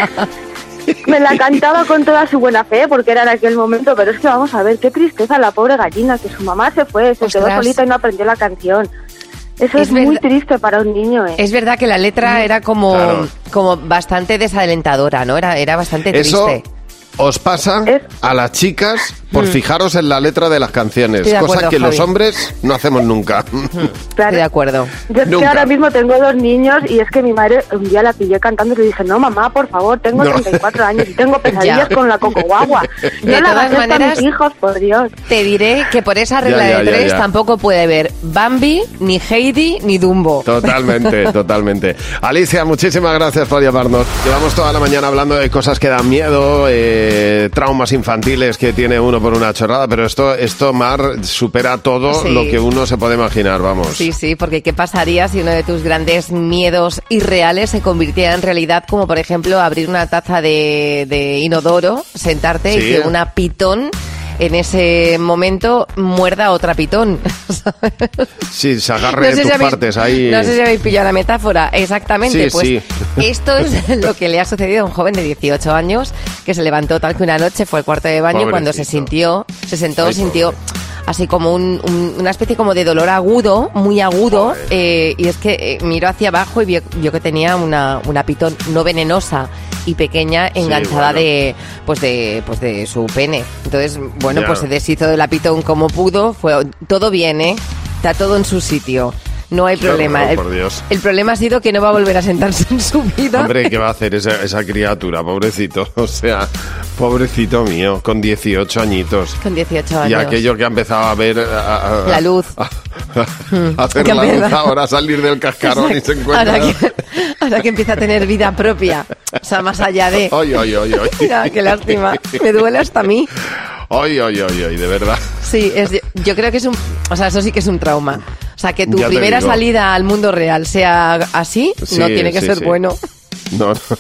Me la cantaba con toda su buena fe, porque era en aquel momento, pero es que vamos a ver, qué tristeza la pobre gallina, que su mamá se fue, se quedó Ostras. solita y no aprendió la canción. Eso es, es muy triste para un niño, ¿eh? Es verdad que la letra era como, claro. como bastante desalentadora, ¿no? Era, era bastante Eso... triste. Os pasa a las chicas por mm. fijaros en la letra de las canciones, de acuerdo, cosa que Javi. los hombres no hacemos nunca. Mm. Estoy de acuerdo. Yo es que ahora mismo tengo dos niños y es que mi madre un día la pillé cantando y le dije, no mamá, por favor, tengo no. treinta y cuatro años y tengo pesadillas con la coco guagua. De no todas maneras, a mis hijos, por Dios. Te diré que por esa regla ya, ya, de tres ya, ya. tampoco puede haber Bambi, ni Heidi, ni Dumbo. Totalmente, totalmente. Alicia, muchísimas gracias por llamarnos. Llevamos toda la mañana hablando de cosas que dan miedo, eh, traumas infantiles que tiene uno por una chorrada, pero esto, esto Mar, supera todo sí. lo que uno se puede imaginar, vamos. Sí, sí, porque ¿qué pasaría si uno de tus grandes miedos irreales se convirtiera en realidad, como por ejemplo abrir una taza de, de inodoro, sentarte sí. y que una pitón en ese momento muerda a otra pitón? Sí, se agarre no sé de tus si habéis, partes ahí. No sé si habéis pillado la metáfora. Exactamente, sí, pues sí. esto es lo que le ha sucedido a un joven de dieciocho años que se levantó tal que una noche fue al cuarto de baño. Pobrecito. Y cuando se sintió, se sentó, Ay, sintió así como un, un, una especie como de dolor agudo, muy agudo, eh, y es que eh, miró hacia abajo y vio, vio que tenía una, una pitón no venenosa y pequeña enganchada sí, bueno. de pues de pues de su pene. Entonces, bueno, ya. pues se deshizo de la pitón como pudo, fue todo bien, ¿eh? Está todo en su sitio. No hay problema. Horror, el, por Dios. el problema ha sido que no va a volver a sentarse en su vida. Hombre, ¿qué va a hacer esa, esa criatura? Pobrecito. O sea, pobrecito mío, con dieciocho añitos. Con dieciocho años. Y aquello que ha empezado a ver... A, a, la luz. A, a hacer la luz ahora, a salir del cascarón y se encuentra... Ahora que, ahora que empieza a tener vida propia. O sea, más allá de... Ay, ay, ay, ay. Mira, qué lástima. Me duele hasta a mí. Ay, ay, ay, ay, de verdad. Sí, es, yo creo que es un... O sea, eso sí que es un trauma. O sea, que tu primera salida al mundo real sea así, sí, no tiene que sí, ser sí. bueno. No, no.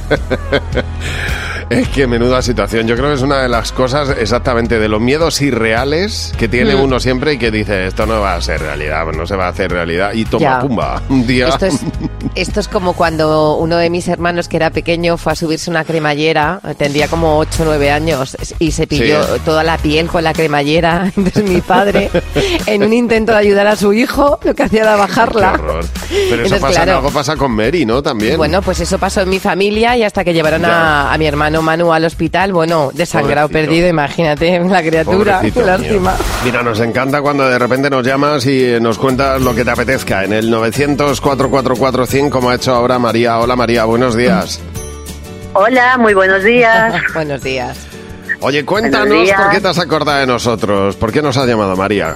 Es que menuda situación. Yo creo que es una de las cosas exactamente de los miedos irreales que tiene mm. uno siempre y que dice, esto no va a ser realidad, no se va a hacer realidad. Y toma, ya. pumba, un día... Esto es, esto es como cuando uno de mis hermanos, que era pequeño, fue a subirse una cremallera, tendría como ocho o nueve años, y se pilló sí. toda la piel con la cremallera. Entonces mi padre, en un intento de ayudar a su hijo, lo que hacía era bajarla. Qué horror. Pero eso Entonces, pasa, claro, algo pasa con Mary, ¿no? También. Bueno, pues eso pasó en mi familia y hasta que llevaron a, a mi hermano Manu al hospital, bueno, desangrado, Pobrecito. perdido, imagínate, la criatura, qué lástima. Mío. Mira, nos encanta cuando de repente nos llamas y nos cuentas lo que te apetezca en el novecientos, cuatro cuatro cuatro, cien, como ha hecho ahora María. Hola María, buenos días. Hola, muy buenos días. Buenos días. Oye, cuéntanos por qué te has acordado de nosotros, por qué nos has llamado, María.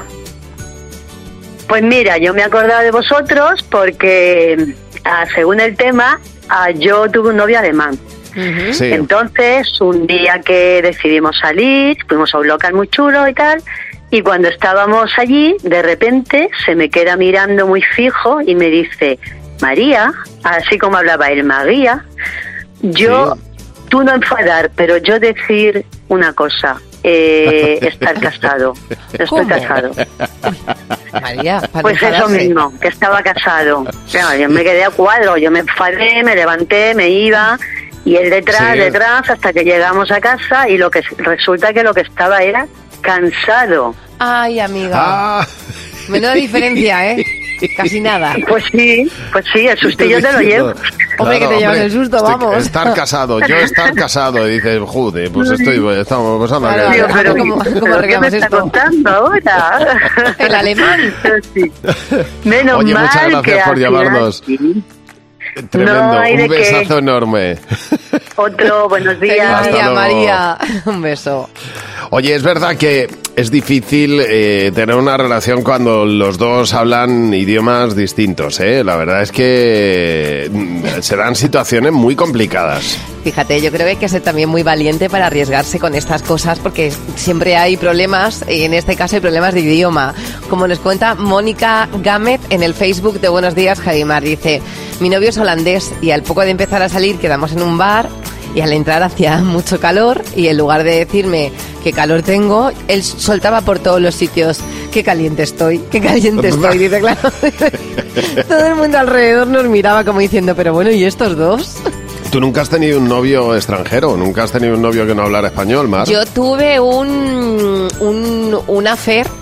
Pues mira, yo me he acordado de vosotros porque, ah, según el tema, ah, yo tuve un novio alemán. Uh-huh. Sí. Entonces, un día que decidimos salir, fuimos a un local muy chulo y tal, y cuando estábamos allí, de repente se me queda mirando muy fijo y me dice, María, así como hablaba él, María, yo, sí. tú no enfadar, pero yo decir una cosa, eh, estar casado, estoy ¿Cómo? casado. María, pues eso mismo, que estaba casado. Claro, yo me quedé a cuadro, yo me enfadé, me levanté, me iba... Y él detrás, sí. detrás, hasta que llegamos a casa y lo que resulta que lo que estaba era cansado. Ay, amiga. Ah. Menuda diferencia, ¿eh? Casi nada. Pues sí, pues sí, el sustillo te lo llevo. Claro, hombre, que te llevas el susto, estoy, vamos. Estar casado, yo estar casado. Y dices, joder, pues estoy, estamos pasando. Claro, que... tío, pero ¿cómo, cómo ¿qué me está contando ahora? El alemán. Sí. Menos Oye, mal muchas gracias que por llamarnos. Final... Tremendo, no, un besazo que... enorme. Otro, buenos días. María, María, un beso. Oye, es verdad que es difícil eh, tener una relación cuando los dos hablan idiomas distintos, ¿eh? La verdad es que se dan situaciones muy complicadas. Fíjate, yo creo que hay que ser también muy valiente para arriesgarse con estas cosas porque siempre hay problemas, y en este caso hay problemas de idioma. Como nos cuenta Mónica Gámez en el Facebook de Buenos Días, Javimar, dice, mi novio es holandés y al poco de empezar a salir quedamos en un bar y al entrar hacía mucho calor y en lugar de decirme qué calor tengo, él soltaba por todos los sitios, qué caliente estoy, qué caliente estoy, dice, claro. Todo el mundo alrededor nos miraba como diciendo, pero bueno, ¿y estos dos? ¿Tú nunca has tenido un novio extranjero? ¿Nunca has tenido un novio que no hablara español, Mar? Yo tuve un, un, un affair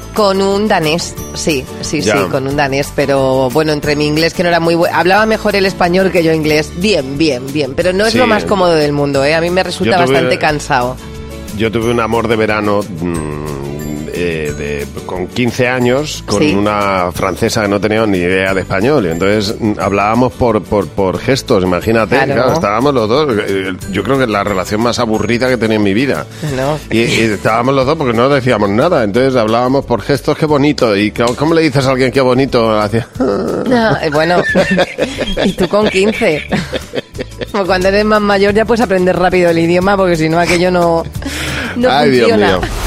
Con un danés, sí, sí, Ya. sí, con un danés, pero bueno, entre mi inglés que no era muy bueno, hablaba mejor el español que yo inglés, bien, bien, bien, pero no es Sí. lo más cómodo del mundo, ¿eh? A mí me resulta Yo tuve- bastante cansado. Yo tuve un amor de verano mmm, eh, de, con quince años con Sí. una francesa que no tenía ni idea de español. Y entonces mm, hablábamos por, por, por gestos, imagínate. Claro. Claro, estábamos los dos. eh, Yo creo que es la relación más aburrida que he tenido en mi vida. No. Y, y estábamos los dos porque no decíamos nada. Entonces hablábamos por gestos, qué bonito. ¿Y cómo, cómo le dices a alguien qué bonito? Hacía... No, eh, bueno, y tú con quince. O cuando eres más mayor ya puedes aprender rápido el idioma porque si no aquello no, no Ay, funciona. Dios mío.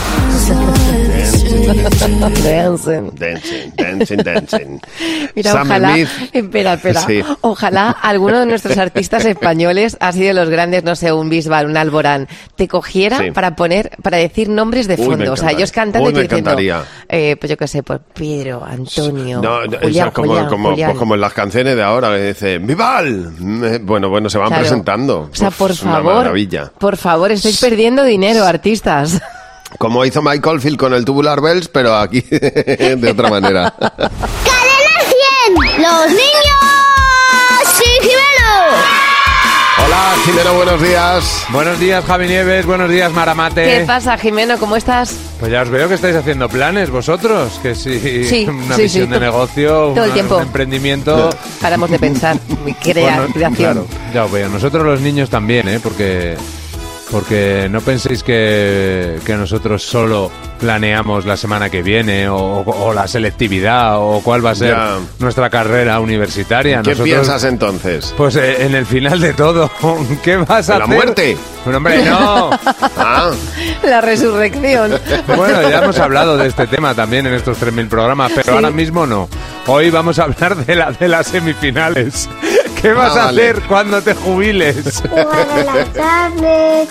Dancing. Dancing, dancing, dancing. Mira, Sam ojalá, Smith. espera, espera, Sí. ojalá alguno de nuestros artistas españoles, así de los grandes, no sé, un Bisbal, un Alborán, te cogiera Sí. para poner, para decir nombres de Uy, me fondo. O sea, encantaría. ellos cantando Uy, y tú me diciendo, encantaría. eh, pues yo qué sé, pues Pedro, Antonio, No, no, Julián, eso es como, Julián, como, Julián. pues como en las canciones de ahora que dicen ¡Vival! Me- Bueno, bueno, se van Claro. presentando. O sea, Uf, por es una favor, maravilla. por favor, estáis perdiendo dinero, artistas. Como hizo Mike Oldfield con el Tubular Bells, pero aquí de otra manera. ¡Cadena cien! ¡Los niños! ¡Sí, Jimeno! Hola, Jimeno, buenos días. Buenos días, Javi Nieves. Buenos días, Maramate. ¿Qué pasa, Jimeno? ¿Cómo estás? Pues ya os veo que estáis haciendo planes vosotros, que sí, Sí, una sí, visión sí. de negocio, Todo el una- tiempo. un emprendimiento. Paramos de pensar, crea, Bueno, creación. claro, ya os veo. Nosotros los niños también, ¿eh? Porque, porque no penséis que, que nosotros solo planeamos la semana que viene o, o la selectividad o cuál va a ser Ya. nuestra carrera universitaria. ¿Qué Nosotros- piensas entonces? Pues eh, en el final de todo. ¿Qué vas a ¿En la hacer? muerte? Bueno, hombre, no. Ah, La resurrección. Bueno, ya hemos hablado de este tema también en estos tres mil programas, pero Sí. ahora mismo no. Hoy vamos a hablar de, la, de las semifinales. ¿Qué vas Ah, a vale. hacer cuando te jubiles? Jugar a la tablet,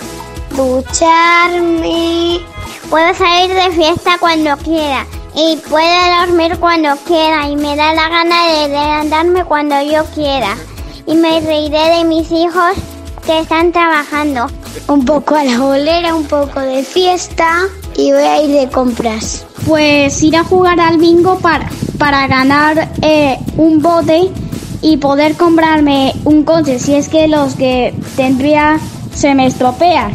ducharme. Puedo salir de fiesta cuando quiera y puedo dormir cuando quiera y me da la gana de levantarme cuando yo quiera. Y me reiré de mis hijos que están trabajando. Un poco a la bolera, un poco de fiesta y voy a ir de compras. Pues ir a jugar al bingo para, para ganar eh, un bote y poder comprarme un coche si es que los que tendría se me estropean.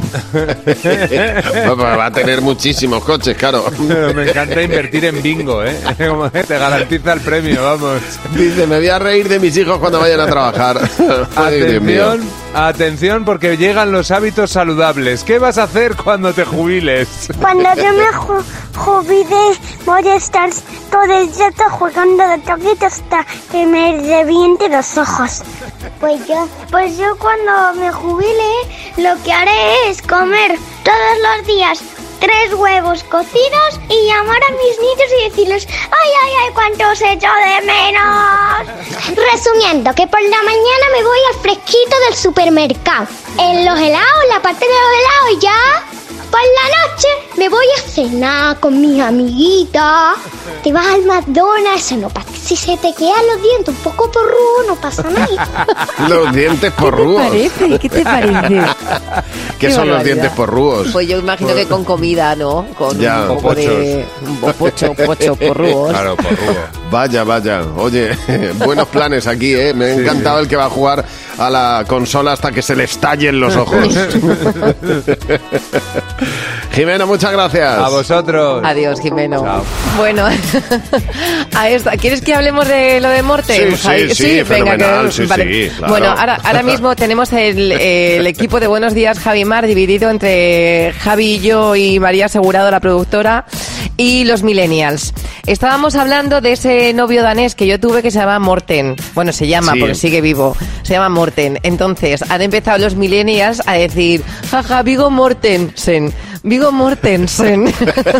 va a tener muchísimos coches, claro. Me encanta invertir en bingo, ¿eh? Como que te garantiza el premio, vamos. Dice, me voy a reír de mis hijos cuando vayan a trabajar. Ay, Dios mío. Atención, atención, porque llegan los hábitos saludables. ¿Qué vas a hacer cuando te jubiles? Cuando yo me ju- jubile voy a estar todo el día jugando de toquito hasta que me reviente los ojos. Pues yo, pues yo cuando me jubile lo que haré es comer todos los días tres huevos cocidos y llamar a mis niños y decirles ¡ay, ay, ay, cuánto os echo de menos! Resumiendo, que por la mañana me voy al fresquito del supermercado. En los helados, la parte de los helados y ya... Por la noche me voy a cenar con mis amiguitas. Te vas al McDonald's, eso no pasa. Si se te quedan los dientes un poco porrudos, no pasa nada. Los dientes ¿Qué te porrúos. parece? ¿Qué te parece? ¿Qué Qué son los barbaridad. dientes porrúos? Pues yo imagino que con comida, ¿no? Con Ya, un poco de... Un pocho, pocho, porruos. Claro, porrugo. Vaya, vaya. Oye, buenos planes aquí, ¿eh? Me ha Sí, encantado sí. el que va a jugar a la consola hasta que se le estallen los ojos. Jimeno, muchas gracias. A vosotros. Adiós, Jimeno. Chao. Bueno, a esta, ¿quieres que hablemos de lo de Morten? Sí, sí, Javi? sí, fenomenal, sí, vale. sí, claro. Bueno, ahora, ahora mismo tenemos el, el equipo de Buenos Días, Javi Mar, dividido entre Javi y yo y María Asegurado, la productora, y los millennials. Estábamos hablando de ese novio danés que yo tuve que se llama Morten. Bueno, se llama Sí. porque sigue vivo. Se llama Morten. Entonces, han empezado los millennials a decir, jaja, Viggo Mortensen, Viggo Mortensen.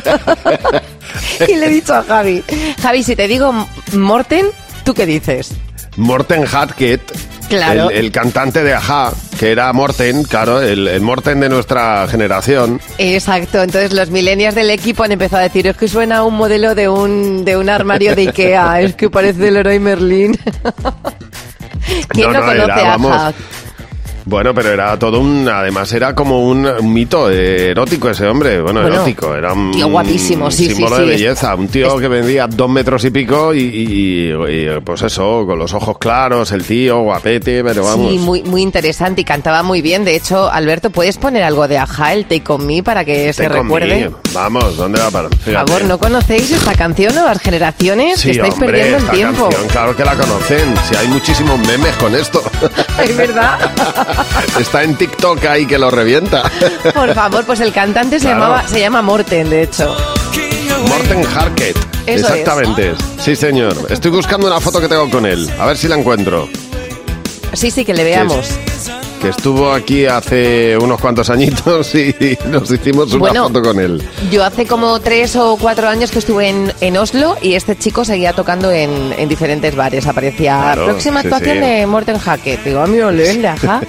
Y le he dicho a Javi, Javi, si te digo Morten, ¿tú qué dices? Morten Harket, Claro. el, el cantante de Ajá, que era Morten, claro, el, el Morten de nuestra generación. Exacto, entonces los millennials del equipo han empezado a decir, es que suena a un modelo de un, de un armario de Ikea, es que parece el Leroy Merlin. ¿Quién no, No, no, conoce era, a vamos, Ajá? Bueno, pero era todo un... Además, era como un, un mito erótico ese hombre. Bueno, Bueno, erótico. Era un tío guapísimo, sí, símbolo sí, de sí. belleza. Un tío que medía dos metros y pico y, y- y, pues eso, con los ojos claros, el tío, guapete, pero vamos. Sí, muy, muy interesante y cantaba muy bien. De hecho, Alberto, ¿puedes poner algo de Aja, el Take On Me, para que se Take On recuerde? Me. Vamos, ¿dónde va para? Por favor, ¿no conocéis esta canción, nuevas generaciones? Sí, que estáis hombre, perdiendo el esta tiempo. canción, claro que la conocen. Si hay muchísimos memes con esto. Es verdad. Está en TikTok ahí que lo revienta. Por favor, pues el cantante se Claro. llamaba, se llama Morten, de hecho. Morten Harket. Eso Exactamente. Sí, señor. Estoy buscando una foto que tengo con él. A ver si la encuentro. Sí, sí, que le veamos. Que estuvo aquí hace unos cuantos añitos y nos hicimos una Bueno, foto con él. Yo hace como tres o cuatro años que estuve en, en Oslo y este chico seguía tocando en, en diferentes bares. Aparecía Claro, próxima sí, actuación sí. de Morten Hackett. Digo, amigo, le Aja.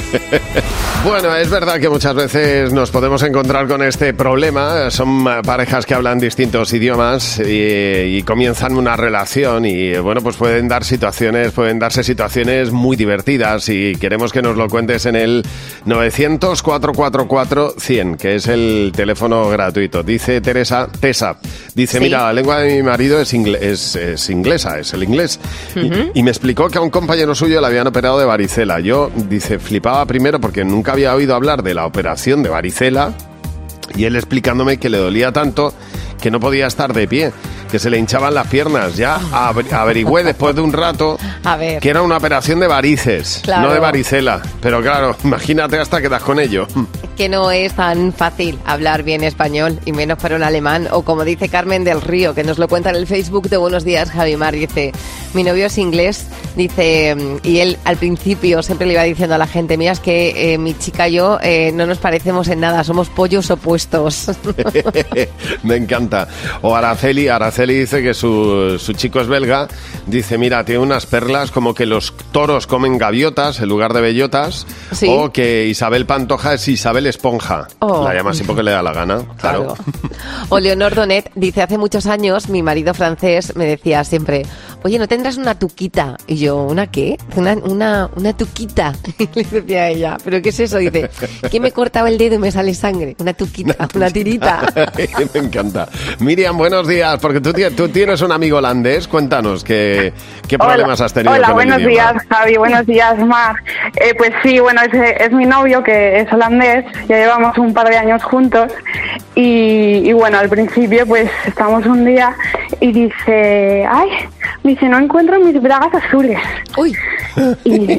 Bueno, es verdad que muchas veces nos podemos encontrar con este problema. Son eh, parejas que hablan distintos idiomas y, y comienzan una relación y bueno, pues pueden dar situaciones, pueden darse situaciones muy divertidas y queremos que nos lo cuentes en el novecientos, cuatrocientos cuarenta y cuatro, cien, que es el teléfono gratuito. Dice Teresa, Tesa, dice, Sí. mira, la lengua de mi marido es, ingle- es, es inglesa, es el inglés. Y- Ujú. y me explicó que a un compañero suyo le habían operado de varicela. Yo, dice, flipaba primero porque nunca había oído hablar de la operación de varicela y él explicándome que le dolía tanto que no podía estar de pie, que se le hinchaban las piernas. Ya aver- averigüé después de un rato A ver. que era una operación de varices, Claro. no de varicela. Pero claro, imagínate hasta que das con ello. Que no es tan fácil hablar bien español y menos para un alemán. O como dice Carmen del Río, que nos lo cuenta en el Facebook de Buenos Días, Javi Mar, dice, mi novio es inglés, dice, y él al principio siempre le iba diciendo a la gente, mira, es que eh, mi chica y yo eh, no nos parecemos en nada, somos pollos opuestos. Me encanta. O Araceli, Araceli dice que su, su chico es belga, dice, mira, tiene unas perlas como que los toros comen gaviotas en lugar de bellotas, Sí. o que Isabel Pantoja es Isabel Esponja. Oh. La llama así porque le da la gana, claro. O Leonor Donet dice, hace muchos años mi marido francés me decía siempre, oye, ¿no tendrás una tuquita? Y yo, ¿una qué? Una, una, una tuquita. Y le decía a ella, ¿pero qué es eso? Dice, que me cortaba el dedo y me sale sangre. Una tuquita, una tirita. Me encanta. Miriam, buenos días, porque tú, ti- tú tienes un amigo holandés. Cuéntanos, ¿qué, qué problemas Hola. has tenido Hola, con el buenos idioma? días, Javi. Buenos días, Mar. Eh, pues sí, bueno, es, es mi novio que es holandés. Ya llevamos un par de años juntos. Y, y bueno, al principio, pues estamos un día y dice, ay, me dice, no encuentro mis bragas azules. Uy. Y,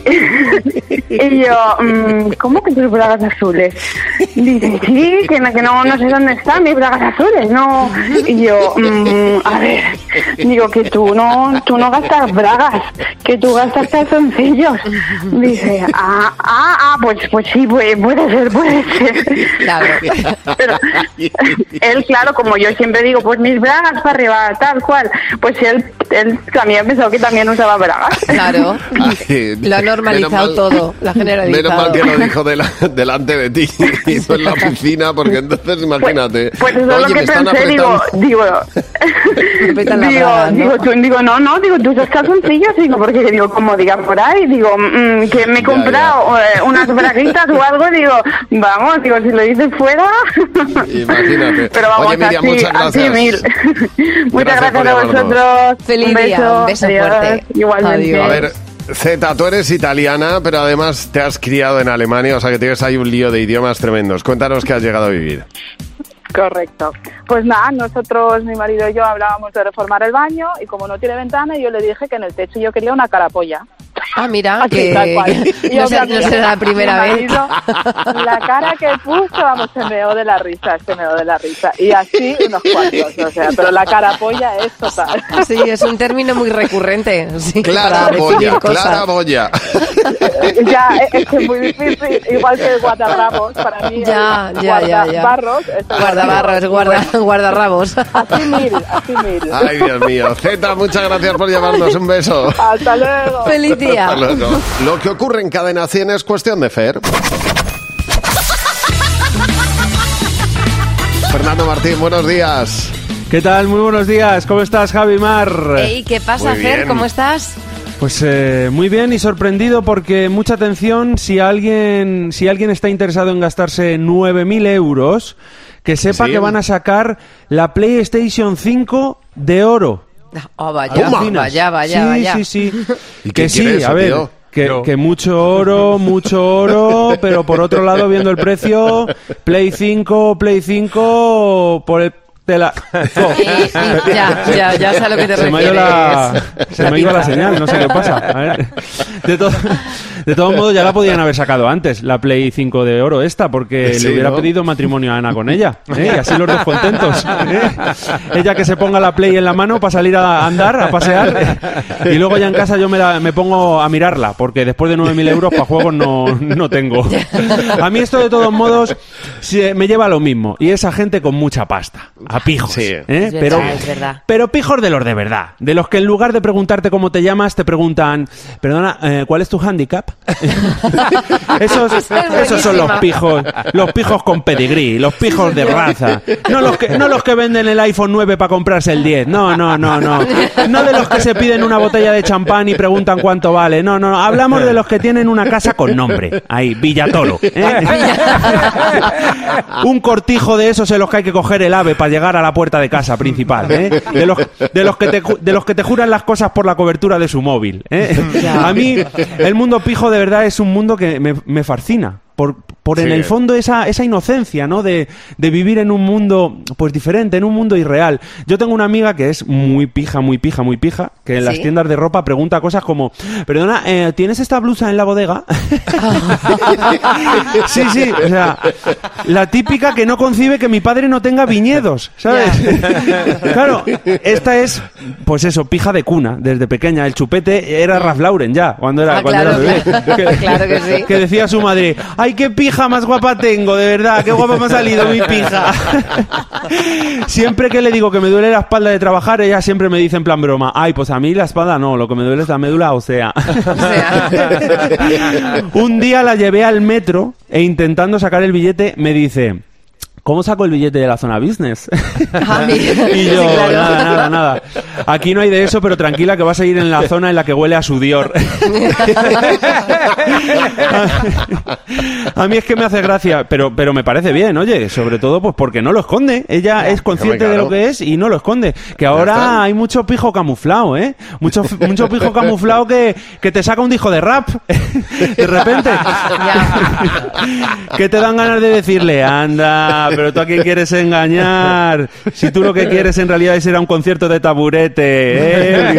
y yo, mm, ¿cómo que tus bragas azules? Dice, sí, que no, que no, no sé dónde están mis bragas azules, no. Y yo, mm, a ver, digo que tú no, tú no gastas bragas, que tú gastas calzoncillos. Dice, ah, ah, ah, pues, pues sí, puede, puede ser, puede ser. Claro. Pero él, claro, como yo siempre digo, pues mis bragas para arriba, tal cual, pues él, él también pensó que también usaba bragas. Claro. Ay, Lo ha normalizado menos mal- todo, lo ha generalizado. Menos mal que lo dijo de la- delante de ti y no en la oficina, porque entonces imagínate. Pues eso es Oye, lo me que están pensé, digo, apretando. digo, apretan la digo, braga, ¿no? digo, tú, digo, no, no, digo, tú usas calzoncillos, digo, porque digo, como digan por ahí, digo, mm, que me he Ya, comprado eh, unas braguitas o algo, digo, vamos, digo, si lo dices fuera. Imagínate. Pero vamos, Oye, Miriam, así, muchas así gracias. mil. Muchas Gracias por gracias a llamarnos. vosotros. Feliz un beso, día, un beso adiós, fuerte. Igualmente. A ver, Zeta, tú eres italiana, pero además te has criado en Alemania, o sea que tienes ahí un lío de idiomas tremendos. Cuéntanos qué has llegado a vivir. Correcto. Pues nada, nosotros, mi marido y yo, hablábamos de reformar el baño y como no tiene ventana, yo le dije que en el techo yo quería una carapolla. Ah, mira, Así, que, tal cual. que Y no, sé- no obviamente, será la primera mi vez. marido, la cara que puso, vamos, se meó de la risa, se meó de la risa. Y así unos cuantos, o sea, pero la carapolla es total. Sí, es un término muy recurrente. Sí, Clara para definir Boya, cosas. Clara Boya. Ya, es que es muy difícil, igual que guardarrabos, para mí Ya, el ya, ya, ya. guardabarros es el Guardabarros, guarda, guardarrabos. Así mil, así mil. Ay, Dios mío. Zeta, muchas gracias por llamarnos. Un beso. Hasta luego. Feliz día. Hasta luego. Lo que ocurre en Cadena cien es cuestión de Fer. Fernando Martín, buenos días. ¿Qué tal? Muy buenos días. ¿Cómo estás, Javi Mar? Ey, ¿qué pasa, Muy Fer? bien. ¿Cómo estás? Pues eh, muy bien y sorprendido porque mucha atención, si alguien, si alguien está interesado en gastarse nueve mil euros, que sepa ¿Sí? que van a sacar la PlayStation cinco de oro. Oh, vaya, vaya, vaya, sí, vaya. Sí, sí, sí. ¿Y qué Que sí, quiere eso, a ver, tío? que, Yo. que mucho oro, mucho oro, pero por otro lado, viendo el precio, Play cinco, Play cinco, por el... De la... Oh. Ya, ya, ya sé a lo que te se refieres. me ha ido la, se La me ha ido la pinza. señal, no sé qué pasa. A ver. De, to- de todos modos, ya la podían haber sacado antes, la Play cinco de oro esta, porque Sí, le hubiera ¿no? pedido matrimonio a Ana con ella. ¿eh? Y así los dos contentos. ¿eh? Ella que se ponga la Play en la mano para salir a andar, a pasear. Y luego ya en casa yo me, la- me pongo a mirarla, porque después de nueve mil euros para juegos no, no tengo. A mí esto de todos modos se- me lleva a lo mismo. Y esa gente con mucha pasta. A pijos. Sí. ¿eh? Es verdad, Pero, es verdad. pero pijos de los de verdad. De los que en lugar de preguntarte cómo te llamas, te preguntan, perdona, eh, ¿cuál es tu handicap? esos, esos son los pijos. Los pijos con pedigrí, los pijos de raza. No los que, no los que venden el iPhone nueve para comprarse el diez. No, no, no, no. No de los que se piden una botella de champán y preguntan cuánto vale. No, no, no. Hablamos de los que tienen una casa con nombre. Ahí, Villatoro. ¿eh? Un cortijo de esos en los que hay que coger el ave para llegar a la puerta de casa principal, ¿eh? De los, de los que te ju- de los que te juran las cosas por la cobertura de su móvil, ¿eh? Ya. A mí el mundo pijo de verdad es un mundo que me, me fascina. Por, por en Sí. el fondo esa, esa inocencia, ¿no? De, de vivir en un mundo pues diferente, en un mundo irreal. Yo tengo una amiga que es muy pija, muy pija, muy pija, que en las ¿Sí? tiendas de ropa pregunta cosas como, perdona, eh, ¿tienes esta blusa en la bodega? Sí, sí, o sea, la típica que no concibe que mi padre no tenga viñedos, ¿sabes? Claro, esta es, pues eso, pija de cuna, desde pequeña. El chupete era Ralph Lauren ya, cuando era, Ah, cuando claro, era bebé. claro. Claro que sí. Que decía su madre, ¡ay, qué pija más guapa tengo, de verdad! ¡Qué guapa me ha salido mi pija! Siempre que le digo que me duele la espalda de trabajar, ella siempre me dice en plan broma, ¡ay, pues a mí la espalda no, lo que me duele es la médula ósea! Un día la llevé al metro e intentando sacar el billete me dice, ¿cómo saco el billete de la zona business? Ah, mira. Y yo, Sí, claro. nada, nada, nada. Aquí no hay de eso, pero tranquila que vas a ir en la zona en la que huele a sudor. A mí es que me hace gracia, pero, pero me parece bien, oye, sobre todo pues porque no lo esconde. Ella es consciente claro. de lo que es y no lo esconde. Que está. ahora hay mucho pijo camuflado, ¿eh? Mucho, mucho pijo camuflado que, que te saca un disco de rap. De repente. Que te dan ganas de decirle, anda, pero tú a quién quieres engañar. Si tú lo que quieres en realidad es ir a un concierto de taburete, ¿eh,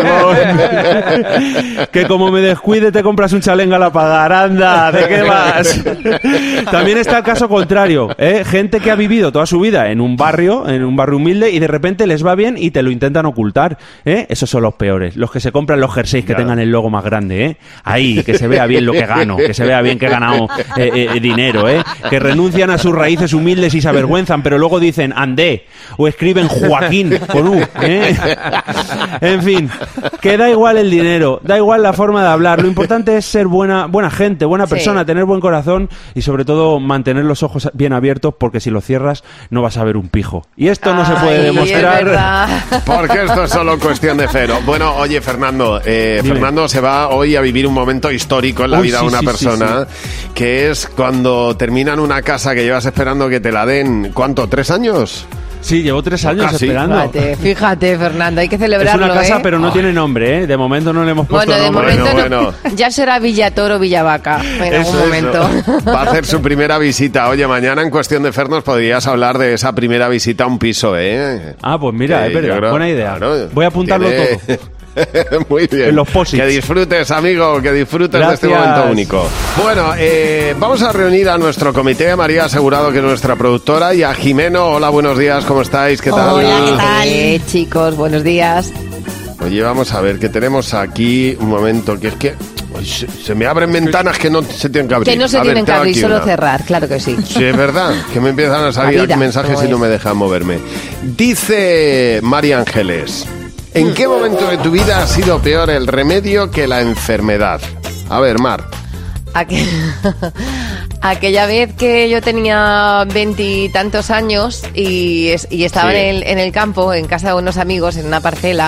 bribón? Que como me descuide te compras un chalenga a pagar, anda, ¿de qué vas? También está el caso contrario, ¿eh? Gente que ha vivido toda su vida en un barrio, en un barrio humilde y de repente les va bien y te lo intentan ocultar, ¿eh? Esos son los peores, los que se compran los jerseys que tengan el logo más grande, ¿eh? Ahí, que se vea bien lo que gano, que se vea bien que he ganado eh, eh, dinero, ¿eh? Que renuncian a sus raíces humildes y se avergüenzan, pero luego dicen Andé o escriben Joaquín con U, ¿eh? En fin, que da igual el dinero, da igual la forma de hablar, lo importante es ser buena, buena gente, buena persona, Sí. tener buen corazón y sobre todo mantener los ojos bien abiertos porque si los cierras no vas a ver un pijo. Y esto no se puede Ay, demostrar. es verdad. Porque esto es solo cuestión de cero. Bueno, oye, Fernando, eh, Dime. Fernando se va hoy a vivir un momento histórico en la Uy, vida sí, de una sí, persona, que es cuando terminan una casa que llevas esperando que te la den, ¿cuánto? ¿Tres años? Sí, llevo tres años Casi. esperando. Fíjate, fíjate, Fernando, hay que Es celebrarlo, una casa, ¿eh? pero no tiene nombre, ¿eh? De momento no le hemos puesto Bueno, de nombre. momento Bueno, no. Ya será Villatoro o Villavaca en Eso, algún momento. eso. Va a hacer su primera visita. Oye, mañana en Cuestión de Fer nos podrías hablar de esa primera visita a un piso, ¿eh? Ah, pues mira, Que es verdad, yo creo- buena idea. claro, Voy a apuntarlo tiene- todo. Muy bien. En los posits. Que disfrutes, amigo, que disfrutes de este Gracias. momento único. Bueno, eh, vamos a reunir a nuestro comité, a María Asegurado, que es nuestra productora, y a Jimeno. Hola, buenos días, ¿cómo estáis? ¿Qué tal? Hola, ¿qué tal? Eh, chicos, buenos días. Oye, vamos a ver, que tenemos aquí un momento, que es que uy, se, se me abren ventanas que no se tienen que abrir. Que no se A ver, tienen que tengo abrir, aquí solo una. cerrar, claro que sí. Sí, es verdad, que me empiezan a salir La vida, aquí mensajes ¿cómo y no es? me dejan moverme. Dice María Ángeles, ¿en qué momento de tu vida ha sido peor el remedio que la enfermedad? A ver, Mar. Aqu- Aquella vez que yo tenía veintitantos años y, es- y estaba Sí. en, el, en el campo, en casa de unos amigos, en una parcela,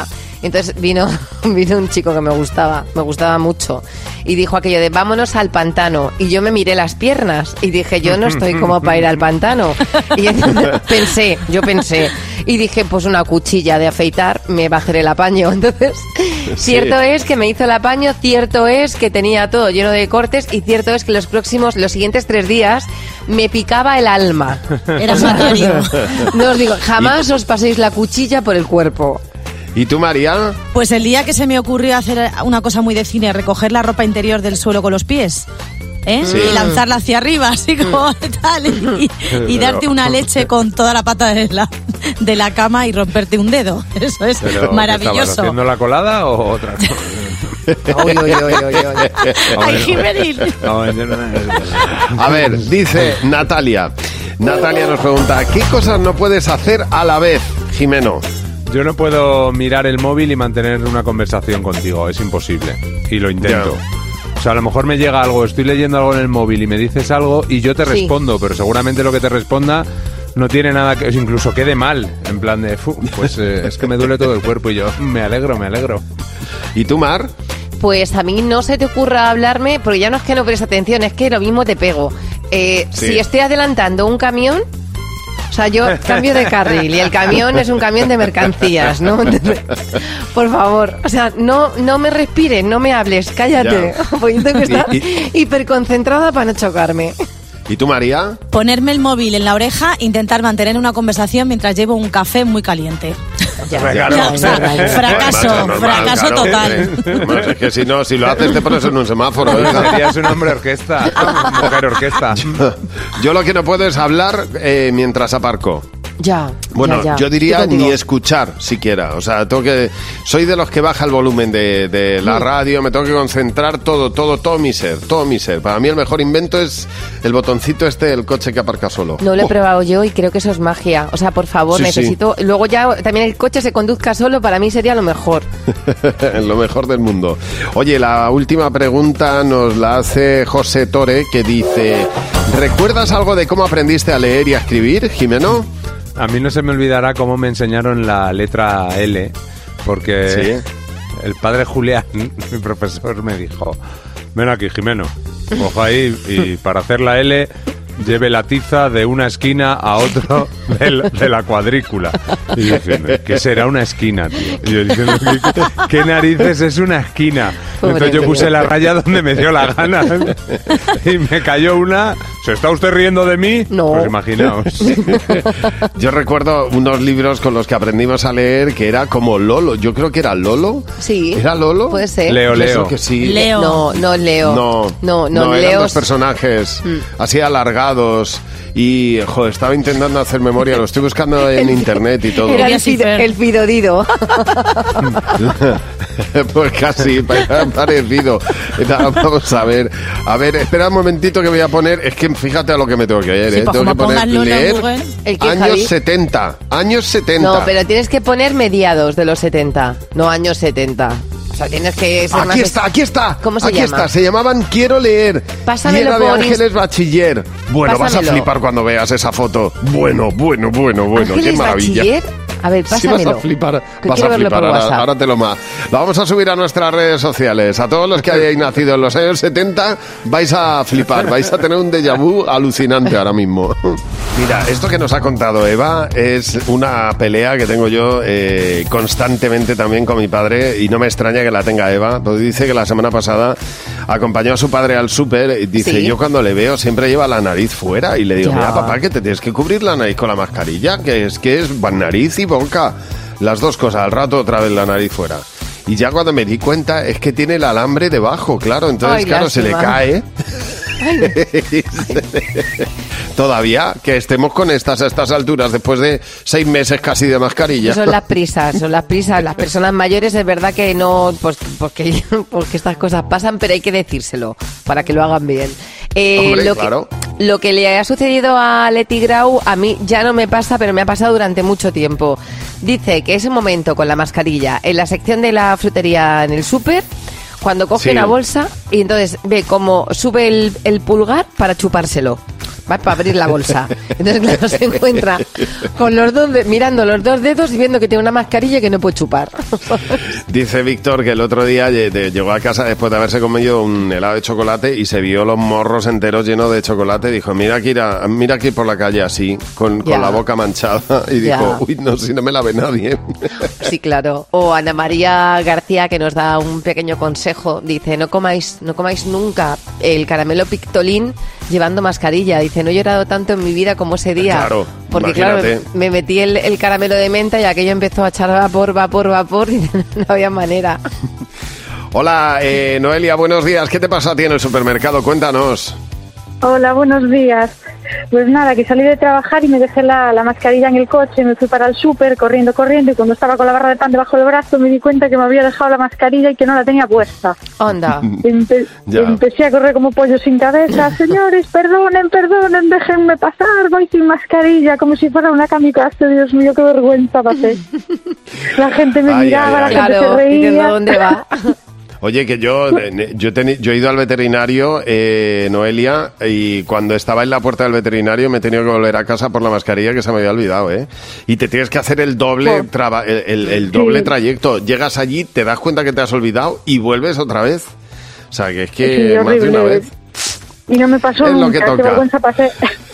Entonces vino, vino un chico que me gustaba, me gustaba mucho, y dijo aquello de vámonos al pantano. Y yo me miré las piernas y dije, yo no estoy como para ir al pantano. Y entonces pensé, yo pensé, y dije, pues una cuchilla de afeitar, me va a hacer el apaño. Entonces, sí. Cierto es que me hizo el apaño, cierto es que tenía todo lleno de cortes, y cierto es que los próximos, los siguientes tres días, me picaba el alma. Era matario. No os digo, jamás os paséis la cuchilla por el cuerpo. ¿Y tú, María? Pues el día que se me ocurrió hacer una cosa muy de cine, recoger la ropa interior del suelo con los pies, ¿eh? Sí. Y lanzarla hacia arriba, así como tal, y, y darte una leche con toda la pata de la, de la cama y romperte un dedo. Eso es Pero, maravilloso. ¿estabas haciendo la colada o otra cosa? Uy, uy, uy, uy, uy. Ay, Jimenil. A ver, dice Natalia. Natalia nos pregunta, ¿qué cosas no puedes hacer a la vez, Jimeno? Yo no puedo mirar el móvil y mantener una conversación contigo, es imposible. Y lo intento. Ya. O sea, a lo mejor me llega algo, estoy leyendo algo en el móvil y me dices algo y yo te sí. respondo, pero seguramente lo que te responda no tiene nada que... Incluso quede mal, en plan de... Pues eh, es que me duele todo el cuerpo y yo me alegro, me alegro. ¿Y tú, Mar? Pues a mí no se te ocurra hablarme, porque ya no es que no prestes atención, es que lo mismo te pego. Eh, sí. Si estoy adelantando un camión... O sea, yo cambio de carril y el camión es un camión de mercancías, ¿no? Por favor, o sea, no no me respires, no me hables, cállate. Porque tengo que estar y, y... hiperconcentrada para no chocarme. ¿Y tú, María? Ponerme el móvil en la oreja, intentar mantener una conversación mientras llevo un café muy caliente. Ya, claro. Ya, o sea, fracaso, normal, fracaso claro, total. Bueno, es que si no, si lo haces te pones en un semáforo. Serías un hombre orquesta, mujer orquesta. Yo, yo lo que no puedo es hablar eh, mientras aparco. Ya. Bueno, ya, ya. yo diría ni escuchar siquiera. O sea, tengo que, soy de los que baja el volumen de, de la radio, me tengo que concentrar todo, todo, todo mi ser, todo mi ser. Para mí el mejor invento es el botoncito este del coche que aparca solo. No lo he oh. probado yo y creo que eso es magia. O sea, por favor, sí, necesito... Sí. Luego ya también el coche se conduzca solo, para mí sería lo mejor. Lo mejor del mundo. Oye, la última pregunta nos la hace José Tore, que dice, ¿recuerdas algo de cómo aprendiste a leer y a escribir, Jimeno? A mí no se me olvidará cómo me enseñaron la letra L, porque ¿sí? El padre Julián, mi profesor, me dijo, ven aquí, Jimeno, coja ahí y para hacer la L lleve la tiza de una esquina a otro de, de la cuadrícula. Y diciendo, ¿qué será una esquina, tío? Y yo diciendo, ¿qué, qué narices es una esquina? Entonces yo puse la raya donde me dio la gana. Y me cayó una... ¿Se está usted riendo de mí? No. Pues imaginaos. Yo recuerdo unos libros con los que aprendimos a leer que era como Lolo. Yo creo que era Lolo. Sí. ¿Era Lolo? Puede ser. Leo, Leo. Eso que sí. Leo. No, no Leo. No, no, no, no Leo. Eran dos personajes mm. así alargados y, joder, estaba intentando hacer memoria. Lo estoy buscando en el, internet y todo. Era el, fido, el Fidodido. Pues casi, parecido. Vamos a ver. A ver, espera un momentito que voy a poner. Es que fíjate a lo que me tengo que leer. Sí, ¿eh? pues Tengo que poner leer ¿El qué, años Javi? setenta. Años setenta. No, pero tienes que poner mediados de los setenta, no años setenta. O sea, tienes que ser Aquí más está, aquí está. ¿Cómo se aquí llama? está, se llamaban Quiero leer. Pásamelo y era de por Ángeles Inst- Bachiller. Bueno, Pásamelo. vas a flipar cuando veas esa foto. Bueno, bueno, bueno, bueno. ¿Ángeles Qué maravilla. Bachiller? A ver, pásamelo. Sí, vas a flipar. Que Vas quiero a verlo flipar. por Ahora, WhatsApp. ahora te lo más. Lo vamos a subir a nuestras redes sociales. A todos los que hayáis nacido en los años setenta, vais a flipar. Vais a tener un déjà vu alucinante ahora mismo. Mira, esto que nos ha contado Eva es una pelea que tengo yo eh, constantemente también con mi padre, y no me extraña que la tenga Eva, porque dice que la semana pasada acompañó a su padre al súper y dice, ¿Sí? yo cuando le veo siempre lleva la nariz fuera, y le digo, Ya. mira papá, que te tienes que cubrir la nariz con la mascarilla, que es que es nariz y boca, las dos cosas, al rato otra vez la nariz fuera. Y ya cuando me di cuenta es que tiene el alambre debajo, claro, entonces Ay, claro, lástima. se le cae. Todavía que estemos con estas a estas alturas después de seis meses casi de mascarilla. Son las prisas, son las prisas. Las personas mayores es verdad que no, pues porque, porque estas cosas pasan, pero hay que decírselo para que lo hagan bien. Eh, Hombre, lo claro. que, lo que le ha sucedido a Leti Grau a mí ya no me pasa, pero me ha pasado durante mucho tiempo. Dice que ese momento con la mascarilla en la sección de la frutería en el súper, cuando coge Sí. una bolsa y entonces ve cómo sube el, el pulgar para chupárselo. va para abrir la bolsa. Entonces, claro, se encuentra con los dos, de- mirando los dos dedos y viendo que tiene una mascarilla que no puede chupar. Dice Víctor que el otro día lle- de- llegó a casa después de haberse comido un helado de chocolate y se vio los morros enteros llenos de chocolate. Dijo, mira aquí, ir mira aquí por la calle así, con, con Ya. la boca manchada. Y Ya. dijo, uy, no, si no me la ve nadie. Sí, claro. O Ana María García, que nos da un pequeño consejo. Dice, no comáis, no comáis nunca el caramelo Pictolín llevando mascarilla. Dice, no he llorado tanto en mi vida como ese día. Claro, Porque imagínate. claro, me, me metí el, el caramelo de menta y aquello empezó a echar vapor, vapor, vapor y no había manera. Hola, eh, Noelia, buenos días. ¿Qué te pasa a ti en el supermercado? Cuéntanos. Hola, buenos días. Pues nada, que salí de trabajar y me dejé la, la mascarilla en el coche, me fui para el súper corriendo, corriendo y cuando estaba con la barra de pan debajo del brazo me di cuenta que me había dejado la mascarilla y que no la tenía puesta. Anda. Empe- Ya. Empecé a correr como pollo sin cabeza. Señores, perdonen, perdonen, déjenme pasar, voy sin mascarilla, como si fuera una kamikaze. Dios mío, qué vergüenza pasé. La gente me Ay, miraba, ay, la ay. gente Claro, se reía. diciendo, ¿dónde va? Oye, que yo, eh, yo, teni- yo he ido al veterinario, eh, Noelia, y cuando estaba en la puerta del veterinario me he tenido que volver a casa por la mascarilla que se me había olvidado, ¿eh? Y te tienes que hacer el doble, Oh. traba- el, el- el doble Sí. trayecto. Llegas allí, te das cuenta que te has olvidado y vuelves otra vez. O sea, que es que Sí, más de una horrible. vez. Y no me pasó Es lo nunca, que qué toca. vergüenza pasé.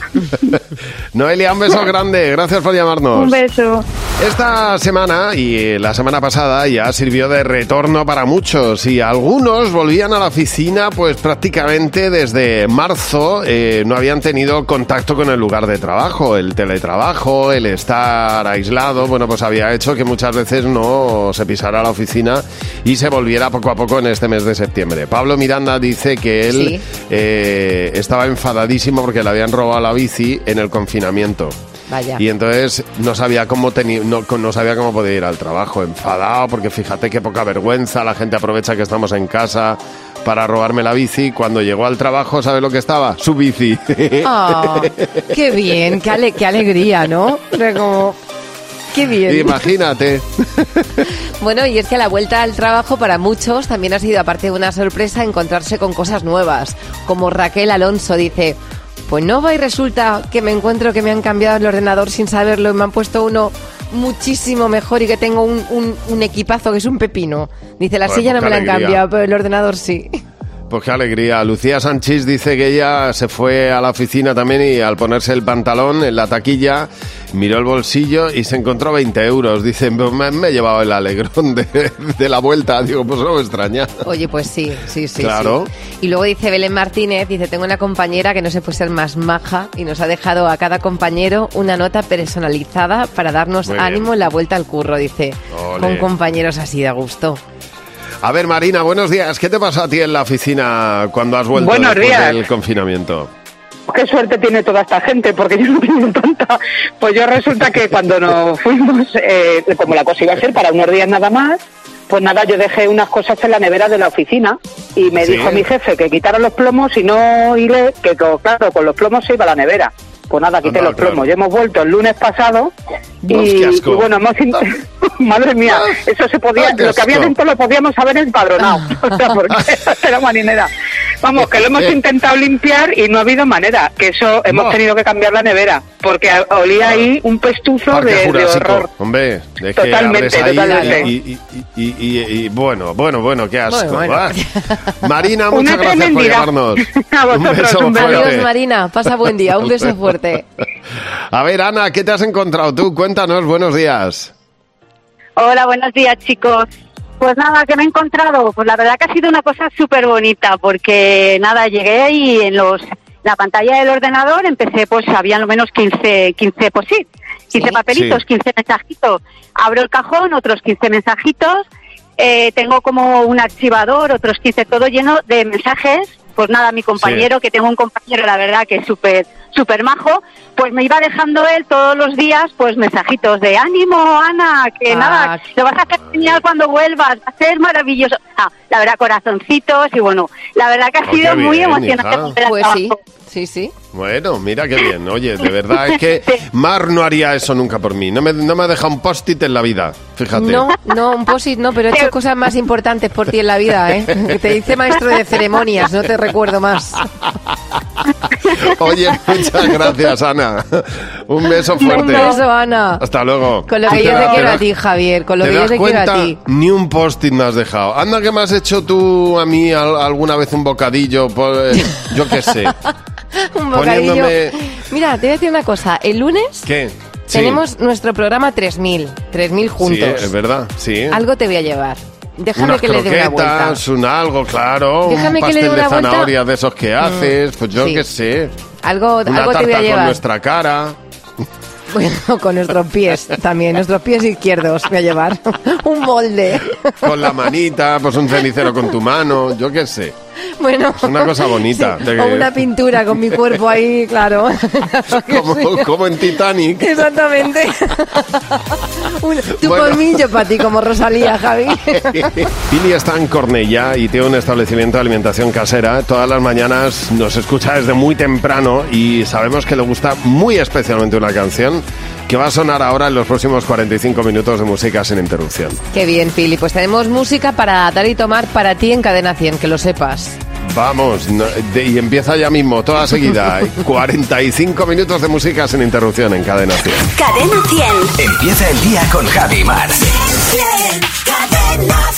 Noelia, un beso grande. Gracias por llamarnos. Un beso. Esta semana y la semana pasada ya sirvió de retorno para muchos y algunos volvían a la oficina pues prácticamente desde marzo. Eh, no habían tenido contacto con el lugar de trabajo. El teletrabajo, el estar aislado, bueno, pues había hecho que muchas veces no se pisara la oficina y se volviera poco a poco en este mes de septiembre. Pablo Miranda dice que él Sí. eh, estaba enfadadísimo porque le habían robado la bici en el confinamiento. Vaya. Y entonces no sabía cómo tenía, no, no sabía cómo podía ir al trabajo, enfadado, porque fíjate qué poca vergüenza, la gente aprovecha que estamos en casa para robarme la bici. Cuando llegó al trabajo, ¿sabes lo que estaba? Su bici. Ah, qué bien, qué, ale- qué alegría, ¿no? Era como, qué bien. Imagínate. Bueno, y es que la vuelta al trabajo para muchos también ha sido, aparte de una sorpresa, encontrarse con cosas nuevas. Como Raquel Alonso dice, pues no va y resulta que me encuentro que me han cambiado el ordenador sin saberlo y me han puesto uno muchísimo mejor y que tengo un, un, un equipazo que es un pepino. Dice, la Joder, silla no pues me qué la han alegría. cambiado, pero el ordenador sí. Pues qué alegría. Lucía Sánchez dice que ella se fue a la oficina también y al ponerse el pantalón en la taquilla miró el bolsillo y se encontró veinte euros. Dice, me, me he llevado el alegrón de, de la vuelta. Digo, pues no me extraña. Oye, pues sí, sí, sí. Claro. sí. Y luego dice Belén Martínez, dice, tengo una compañera que no se puede ser más maja y nos ha dejado a cada compañero una nota personalizada para darnos Muy bien. ánimo en la vuelta al curro, dice. Ole. Con compañeros así de gusto. A ver, Marina, buenos días. ¿Qué te pasó a ti en la oficina cuando has vuelto Buenos después días. del confinamiento? Qué suerte tiene toda esta gente, porque yo no tengo tanta. Pues yo resulta que cuando nos fuimos, eh, como la cosa iba a ser para unos días nada más, pues nada, yo dejé unas cosas en la nevera de la oficina y me Sí. dijo mi jefe que quitara los plomos y no iré, que co- claro, con los plomos se iba a la nevera. Pues nada, quité Anda, los plomos. claro. Ya hemos vuelto el lunes pasado y, Uf, qué asco. y bueno, hemos in- madre mía, eso se podía, Ah, qué lo que había asco. dentro lo podíamos haber empadronado, o sea, porque era marinera. Vamos, que lo hemos intentado limpiar y no ha habido manera, que eso hemos No. tenido que cambiar la nevera, porque olía ahí un pestuzo Parque de, de Jurásico, horror. hombre. Es que Totalmente, abres ahí totalmente. Y, y- y- y- y- y- bueno, bueno, bueno, qué asco. Bueno, bueno. Ah. Marina, Una muchas gracias por tremendidad. llamarnos. A vosotros, beso un beso. fuerte. Adiós, Marina. Pasa buen día. Un beso fuerte. A ver, Ana, ¿qué te has encontrado tú? Cuéntanos, buenos días. Hola, buenos días, chicos. Pues nada, ¿qué me he encontrado? Pues la verdad que ha sido una cosa súper bonita, porque nada, llegué y en los la pantalla del ordenador empecé, pues habían lo menos quince, quince, pues sí, quince Sí. papelitos, Sí. quince mensajitos. Abro el cajón, otros quince mensajitos. Eh, tengo como un archivador, otros quince, todo lleno de mensajes. Pues nada, mi compañero, que tengo un compañero, la verdad, que es súper súper majo, pues me iba dejando él todos los días, pues mensajitos de ánimo, Ana, que Ah, nada, lo vas a hacer genial cuando vuelvas, va a ser maravilloso. Ah, la verdad, corazoncitos y bueno, la verdad que ha Oh, sido qué muy bien, emocionante. hija. volver al Pues sí, trabajo. sí, sí. Bueno, mira qué bien. Oye, de verdad es que Mar no haría eso nunca por mí. No me, no me ha dejado un post-it en la vida, fíjate. No, no, un posit no, pero he hecho cosas más importantes por ti en la vida, ¿eh? Que te dice maestro de ceremonias, no te recuerdo más. Oye, muchas gracias, Ana. Un beso fuerte. Un beso, Ana. Hasta luego. Con lo que ¿Tú yo te te das- quiero a das- ti, Javier. Con lo ¿Te que yo das te quiero a cuenta? ti. Ni un post-it me has dejado. Anda que me has hecho tú a mí al- alguna vez un bocadillo, por, eh, yo qué sé. Un bocadillo. Poniéndome- Mira, te voy a decir una cosa. El lunes ¿Qué? Sí. tenemos nuestro programa tres mil. tres mil juntos. Sí, es verdad, sí. Algo te voy a llevar. Déjame Unas que le dé una vuelta. croquetas, un algo, claro. Déjame un que le dé pastel de una vuelta. zanahoria de esos que haces, pues yo sí. qué sé. Algo, Una algo te tarta voy a con llevar. nuestra cara. Bueno, con nuestros pies también, nuestros pies izquierdos voy a llevar. Un molde. Con la manita, pues un cenicero con tu mano, yo qué sé. Bueno. Es una cosa bonita. Sí, de que- o una pintura con mi cuerpo ahí, claro. como, como en Titanic. Exactamente. Un- tu Bueno. colmillo para ti, como Rosalía, Javi. Pili está en Cornellá y tiene un establecimiento de alimentación casera. Todas las mañanas nos escucha desde muy temprano y sabemos que le gusta muy especialmente una canción que va a sonar ahora en los próximos cuarenta y cinco minutos de música sin interrupción. Qué bien, Pili. Pues tenemos música para dar y tomar para ti en Cadena cien, que lo sepas. Vamos, no- de- y empieza ya mismo, toda seguida. cuarenta y cinco minutos de música sin interrupción en Cadena cien. Cadena cien. Empieza el día con Javi Mar. Cadena